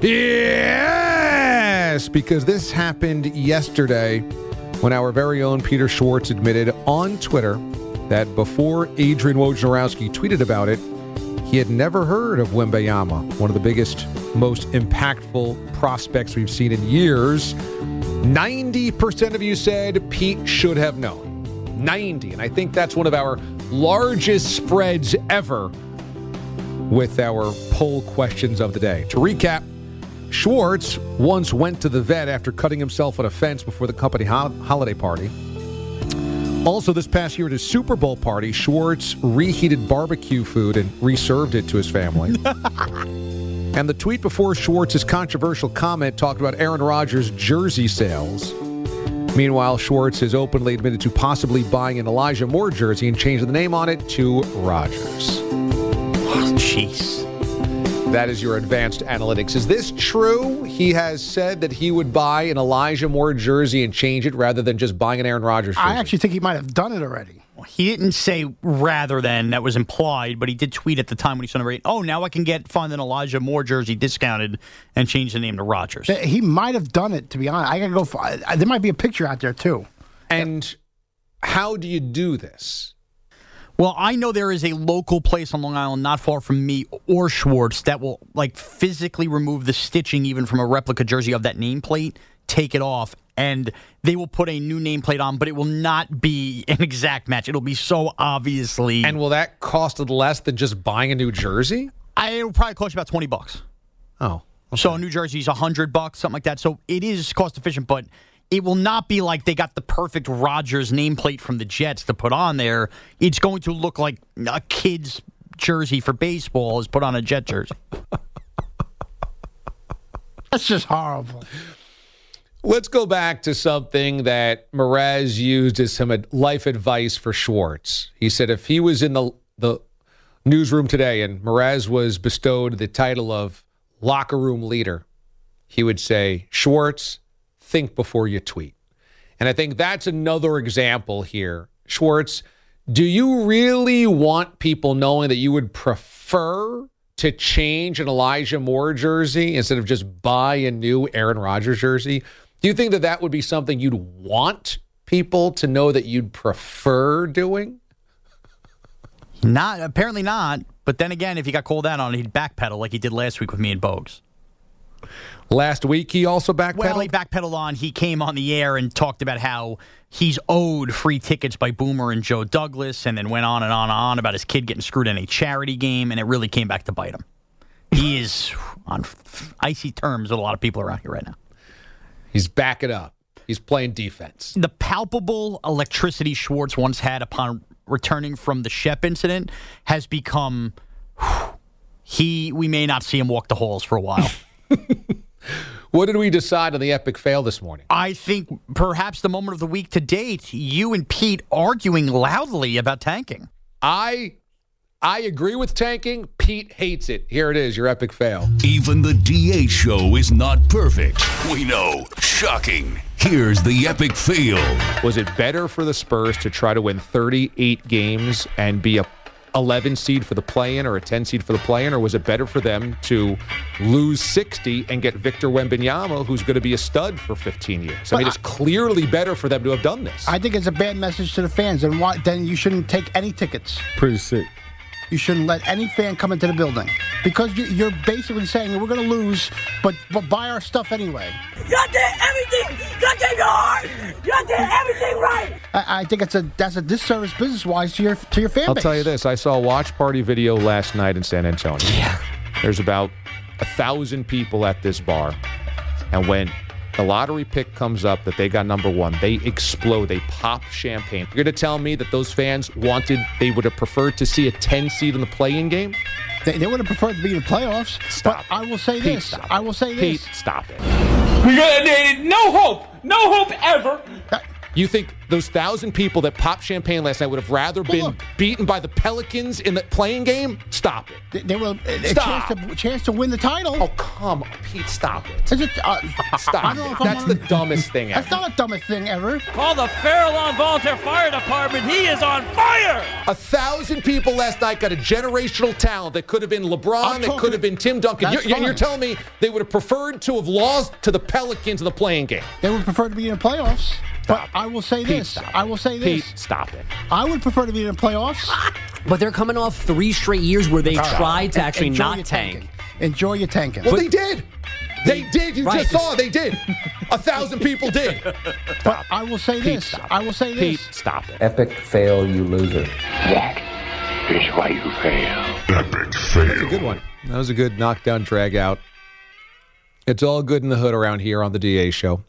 yes, because this happened yesterday when our very own Peter Schwartz admitted on Twitter that before Adrian Wojnarowski tweeted about it, he had never heard of Wembanyama, one of the biggest, most impactful prospects we've seen in years. 90% of you said Pete should have known. 90. And I think that's one of our largest spreads ever with our poll questions of the day. To recap, Schwartz once went to the vet after cutting himself on a fence before the company holiday party. Also, this past year at his Super Bowl party, Schwartz reheated barbecue food and reserved it to his family. And the tweet before Schwartz's controversial comment talked about Aaron Rodgers' jersey sales. Meanwhile, Schwartz has openly admitted to possibly buying an Elijah Moore jersey and changing the name on it to Rodgers. Oh, jeez. That is your advanced analytics. Is this true? He has said that he would buy an Elijah Moore jersey and change it rather than just buying an Aaron Rodgers jersey. I actually think he might have done it already. He didn't say rather than, that was implied, but he did tweet at the time when he started rate, now I can find an Elijah Moore jersey discounted and change the name to Rodgers. He might have done it, to be honest. I got to go. There might be a picture out there, too. And how do you do this? Well, I know there is a local place on Long Island not far from me or Schwartz that will physically remove the stitching even from a replica jersey of that nameplate, take it off, and they will put a new nameplate on, but it will not be an exact match. It'll be so obviously. And will that cost less than just buying a new jersey? It'll probably cost you about $20. Oh. Okay. So a new jersey is $100, something like that. So it is cost efficient, but it will not be like they got the perfect Rodgers nameplate from the Jets to put on there. It's going to look like a kid's jersey for baseball is put on a Jet jersey. That's just horrible. Let's go back to something that Mraz used as some life advice for Schwartz. He said if he was in the newsroom today and Mraz was bestowed the title of locker room leader, he would say, Schwartz, think before you tweet. And I think that's another example here. Schwartz, do you really want people knowing that you would prefer to change an Elijah Moore jersey instead of just buy a new Aaron Rodgers jersey? Do you think that that would be something you'd want people to know that you'd prefer doing? Apparently not. But then again, if he got called out on it, he'd backpedal like he did last week with me and Bogues. Last week, he also backpedaled? Well, he backpedaled on. He came on the air and talked about how he's owed free tickets by Boomer and Joe Douglas, and then went on and on and on about his kid getting screwed in a charity game, and it really came back to bite him. He is on icy terms with a lot of people around here right now. He's backing up. He's playing defense. The palpable electricity Schwartz once had upon returning from the Shep incident has become, we may not see him walk the halls for a while. What did we decide on the epic fail this morning? I think perhaps the moment of the week to date, you and Pete arguing loudly about tanking. I agree with tanking. Pete hates it. Here it is, your epic fail. Even the DA show is not perfect. We know. Shocking. Here's the epic fail. Was it better for the Spurs to try to win 38 games and be a 11 seed for the play-in or a 10 seed for the play-in, or was it better for them to lose 60 and get Victor Wembanyama, who's going to be a stud for 15 years? I mean, it's clearly better for them to have done this. I think it's a bad message to the fans, and then you shouldn't take any tickets. Pretty sick. You shouldn't let any fan come into the building because you're basically saying we're going to lose, but buy our stuff anyway. You did everything. You did hard. You did everything right. I think that's a disservice business-wise to your fan base. I'll tell you this. I saw a watch party video last night in San Antonio. Yeah. There's about 1,000 people at this bar, and when the lottery pick comes up that they got number one, they explode. They pop champagne. You're going to tell me that those fans they would have preferred to see a 10 seed in the play-in game? They would have preferred to be in the playoffs. Stop. But I will say Pete, this. stop I will say Pete, this. stop it. We got no hope. No hope ever. You think those 1,000 people that popped champagne last night would have rather been beaten by the Pelicans in the playing game? Stop it. They were a chance to win the title. Oh, come on, Pete, stop it. Is it stop it. That's the dumbest thing ever. That's not the dumbest thing ever. Call the Farallon Volunteer Fire Department. He is on fire. 1,000 people last night got a generational talent that could have been LeBron, that could have been Tim Duncan. You're telling me they would have preferred to have lost to the Pelicans in the playing game? They would prefer to be in the playoffs. But I will say this. Pete, stop it. I would prefer to be in the playoffs. But they're coming off 3 straight years where they tried to actually not tank. Enjoy your tanking. Well, they did. They did. You just saw they did. 1,000 people did. But I will say this. Pete, stop it. Epic fail, you loser. That is why you fail. Epic fail. That's a good one. That was a good knockdown, drag out. It's all good in the hood around here on the DA show.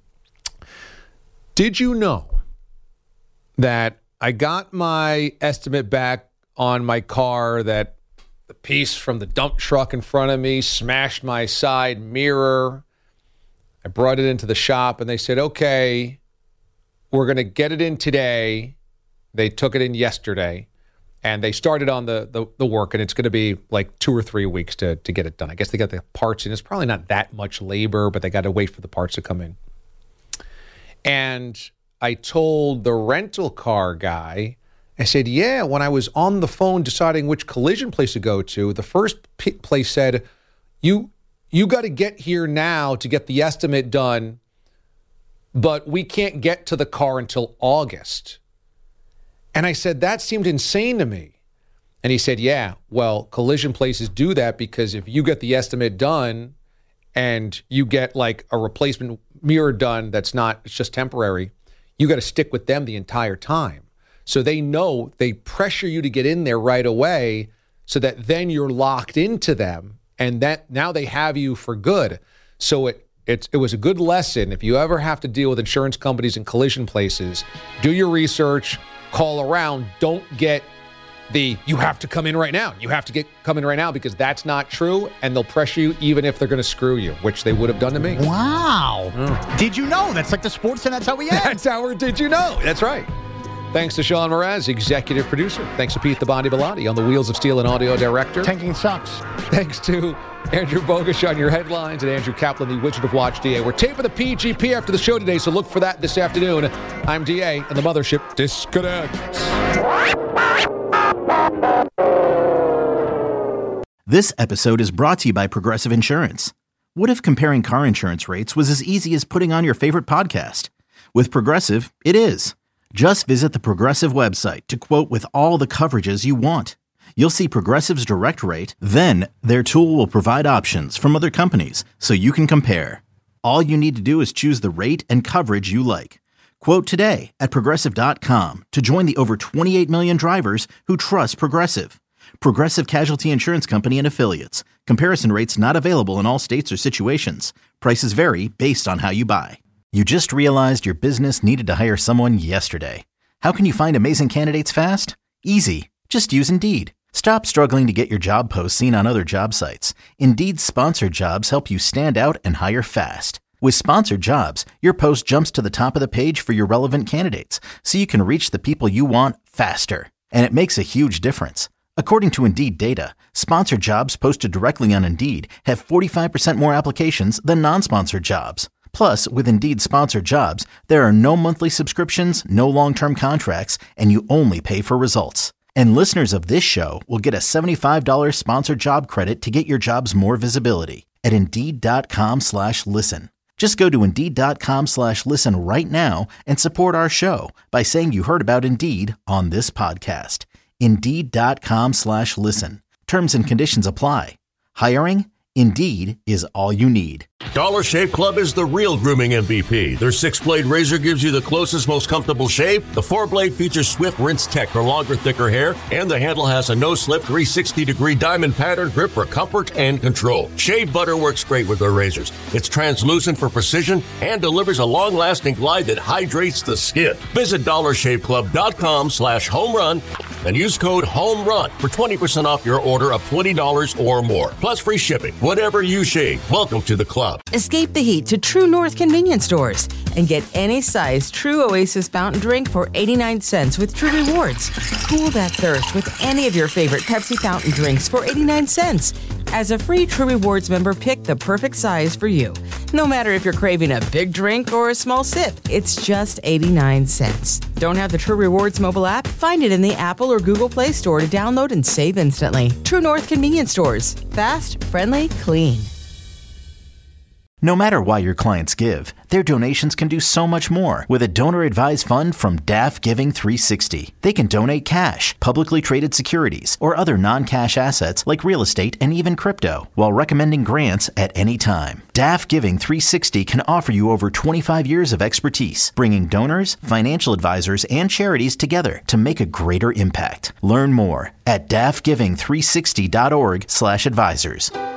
Did you know that I got my estimate back on my car that the piece from the dump truck in front of me smashed my side mirror? I brought it into the shop and they said, okay, we're going to get it in today. They took it in yesterday and they started on the work, and it's going to be like 2 or 3 weeks to get it done. I guess they got the parts in. It's probably not that much labor, but they got to wait for the parts to come in. And I told the rental car guy, I said, yeah, when I was on the phone deciding which collision place to go to, the first place said, you got to get here now to get the estimate done, but we can't get to the car until August. And I said, that seemed insane to me. And he said, yeah, well, collision places do that because if you get the estimate done and you get like a replacement mirror done it's just temporary, you got to stick with them the entire time. So they know, they pressure you to get in there right away so that then you're locked into them and that now they have you for good. So it was a good lesson. If you ever have to deal with insurance companies and collision places, do your research, call around, don't get you have to come in right now. You have to come in right now because that's not true, and they'll pressure you even if they're going to screw you, which they would have done to me. Wow. Did you know? That's like the sports, and that's how we end. That's our Did You Know? That's right. Thanks to Sean Mraz, executive producer. Thanks to Pete the Bondi Bellotti on the Wheels of Steel and audio director. Tanking sucks. Thanks to Andrew Bogusch on your headlines and Andrew Kaplan, the Wizard of Watch DA. We're taping the PGP after the show today, so look for that this afternoon. I'm DA, and the mothership disconnects. This episode is brought to you by Progressive Insurance. What if comparing car insurance rates was as easy as putting on your favorite podcast? With Progressive, it is. Just visit the Progressive website to quote with all the coverages you want. You'll see Progressive's direct rate, then their tool will provide options from other companies so you can compare. All you need to do is choose the rate and coverage you like. Quote today at Progressive.com to join the over 28 million drivers who trust Progressive. Progressive Casualty Insurance Company and Affiliates. Comparison rates not available in all states or situations. Prices vary based on how you buy. You just realized your business needed to hire someone yesterday. How can you find amazing candidates fast? Easy. Just use Indeed. Stop struggling to get your job posts seen on other job sites. Indeed's sponsored jobs help you stand out and hire fast. With sponsored jobs, your post jumps to the top of the page for your relevant candidates, so you can reach the people you want faster. And it makes a huge difference. According to Indeed data, sponsored jobs posted directly on Indeed have 45% more applications than non-sponsored jobs. Plus, with Indeed sponsored jobs, there are no monthly subscriptions, no long-term contracts, and you only pay for results. And listeners of this show will get a $75 sponsored job credit to get your jobs more visibility at Indeed.com/listen. Just go to Indeed.com/listen right now and support our show by saying you heard about Indeed on this podcast. Indeed.com/listen. Terms and conditions apply. Hiring? Indeed is all you need. Dollar Shave Club is the real grooming MVP. Their 6-blade razor gives you the closest, most comfortable shave. The 4-blade features swift rinse tech for longer, thicker hair. And the handle has a no-slip 360-degree diamond pattern grip for comfort and control. Shave butter works great with their razors. It's translucent for precision and delivers a long-lasting glide that hydrates the skin. Visit DollarShaveClub.com/homerun and use code HOMERUN for 20% off your order of $20 or more. Plus free shipping. Whatever you shave, welcome to the club. Escape the heat to True North convenience stores and get any size True Oasis fountain drink for 89 cents with True Rewards. Cool that thirst with any of your favorite Pepsi fountain drinks for 89 cents. As a free True Rewards member, pick the perfect size for you. No matter if you're craving a big drink or a small sip, it's just 89 cents. Don't have the True Rewards mobile app? Find it in the Apple or Google Play Store to download and save instantly. True North convenience stores. Fast, friendly, clean. No matter why your clients give, their donations can do so much more with a donor-advised fund from DAF Giving 360. They can donate cash, publicly traded securities, or other non-cash assets like real estate and even crypto, while recommending grants at any time. DAF Giving 360 can offer you over 25 years of expertise, bringing donors, financial advisors, and charities together to make a greater impact. Learn more at dafgiving360.org/advisors.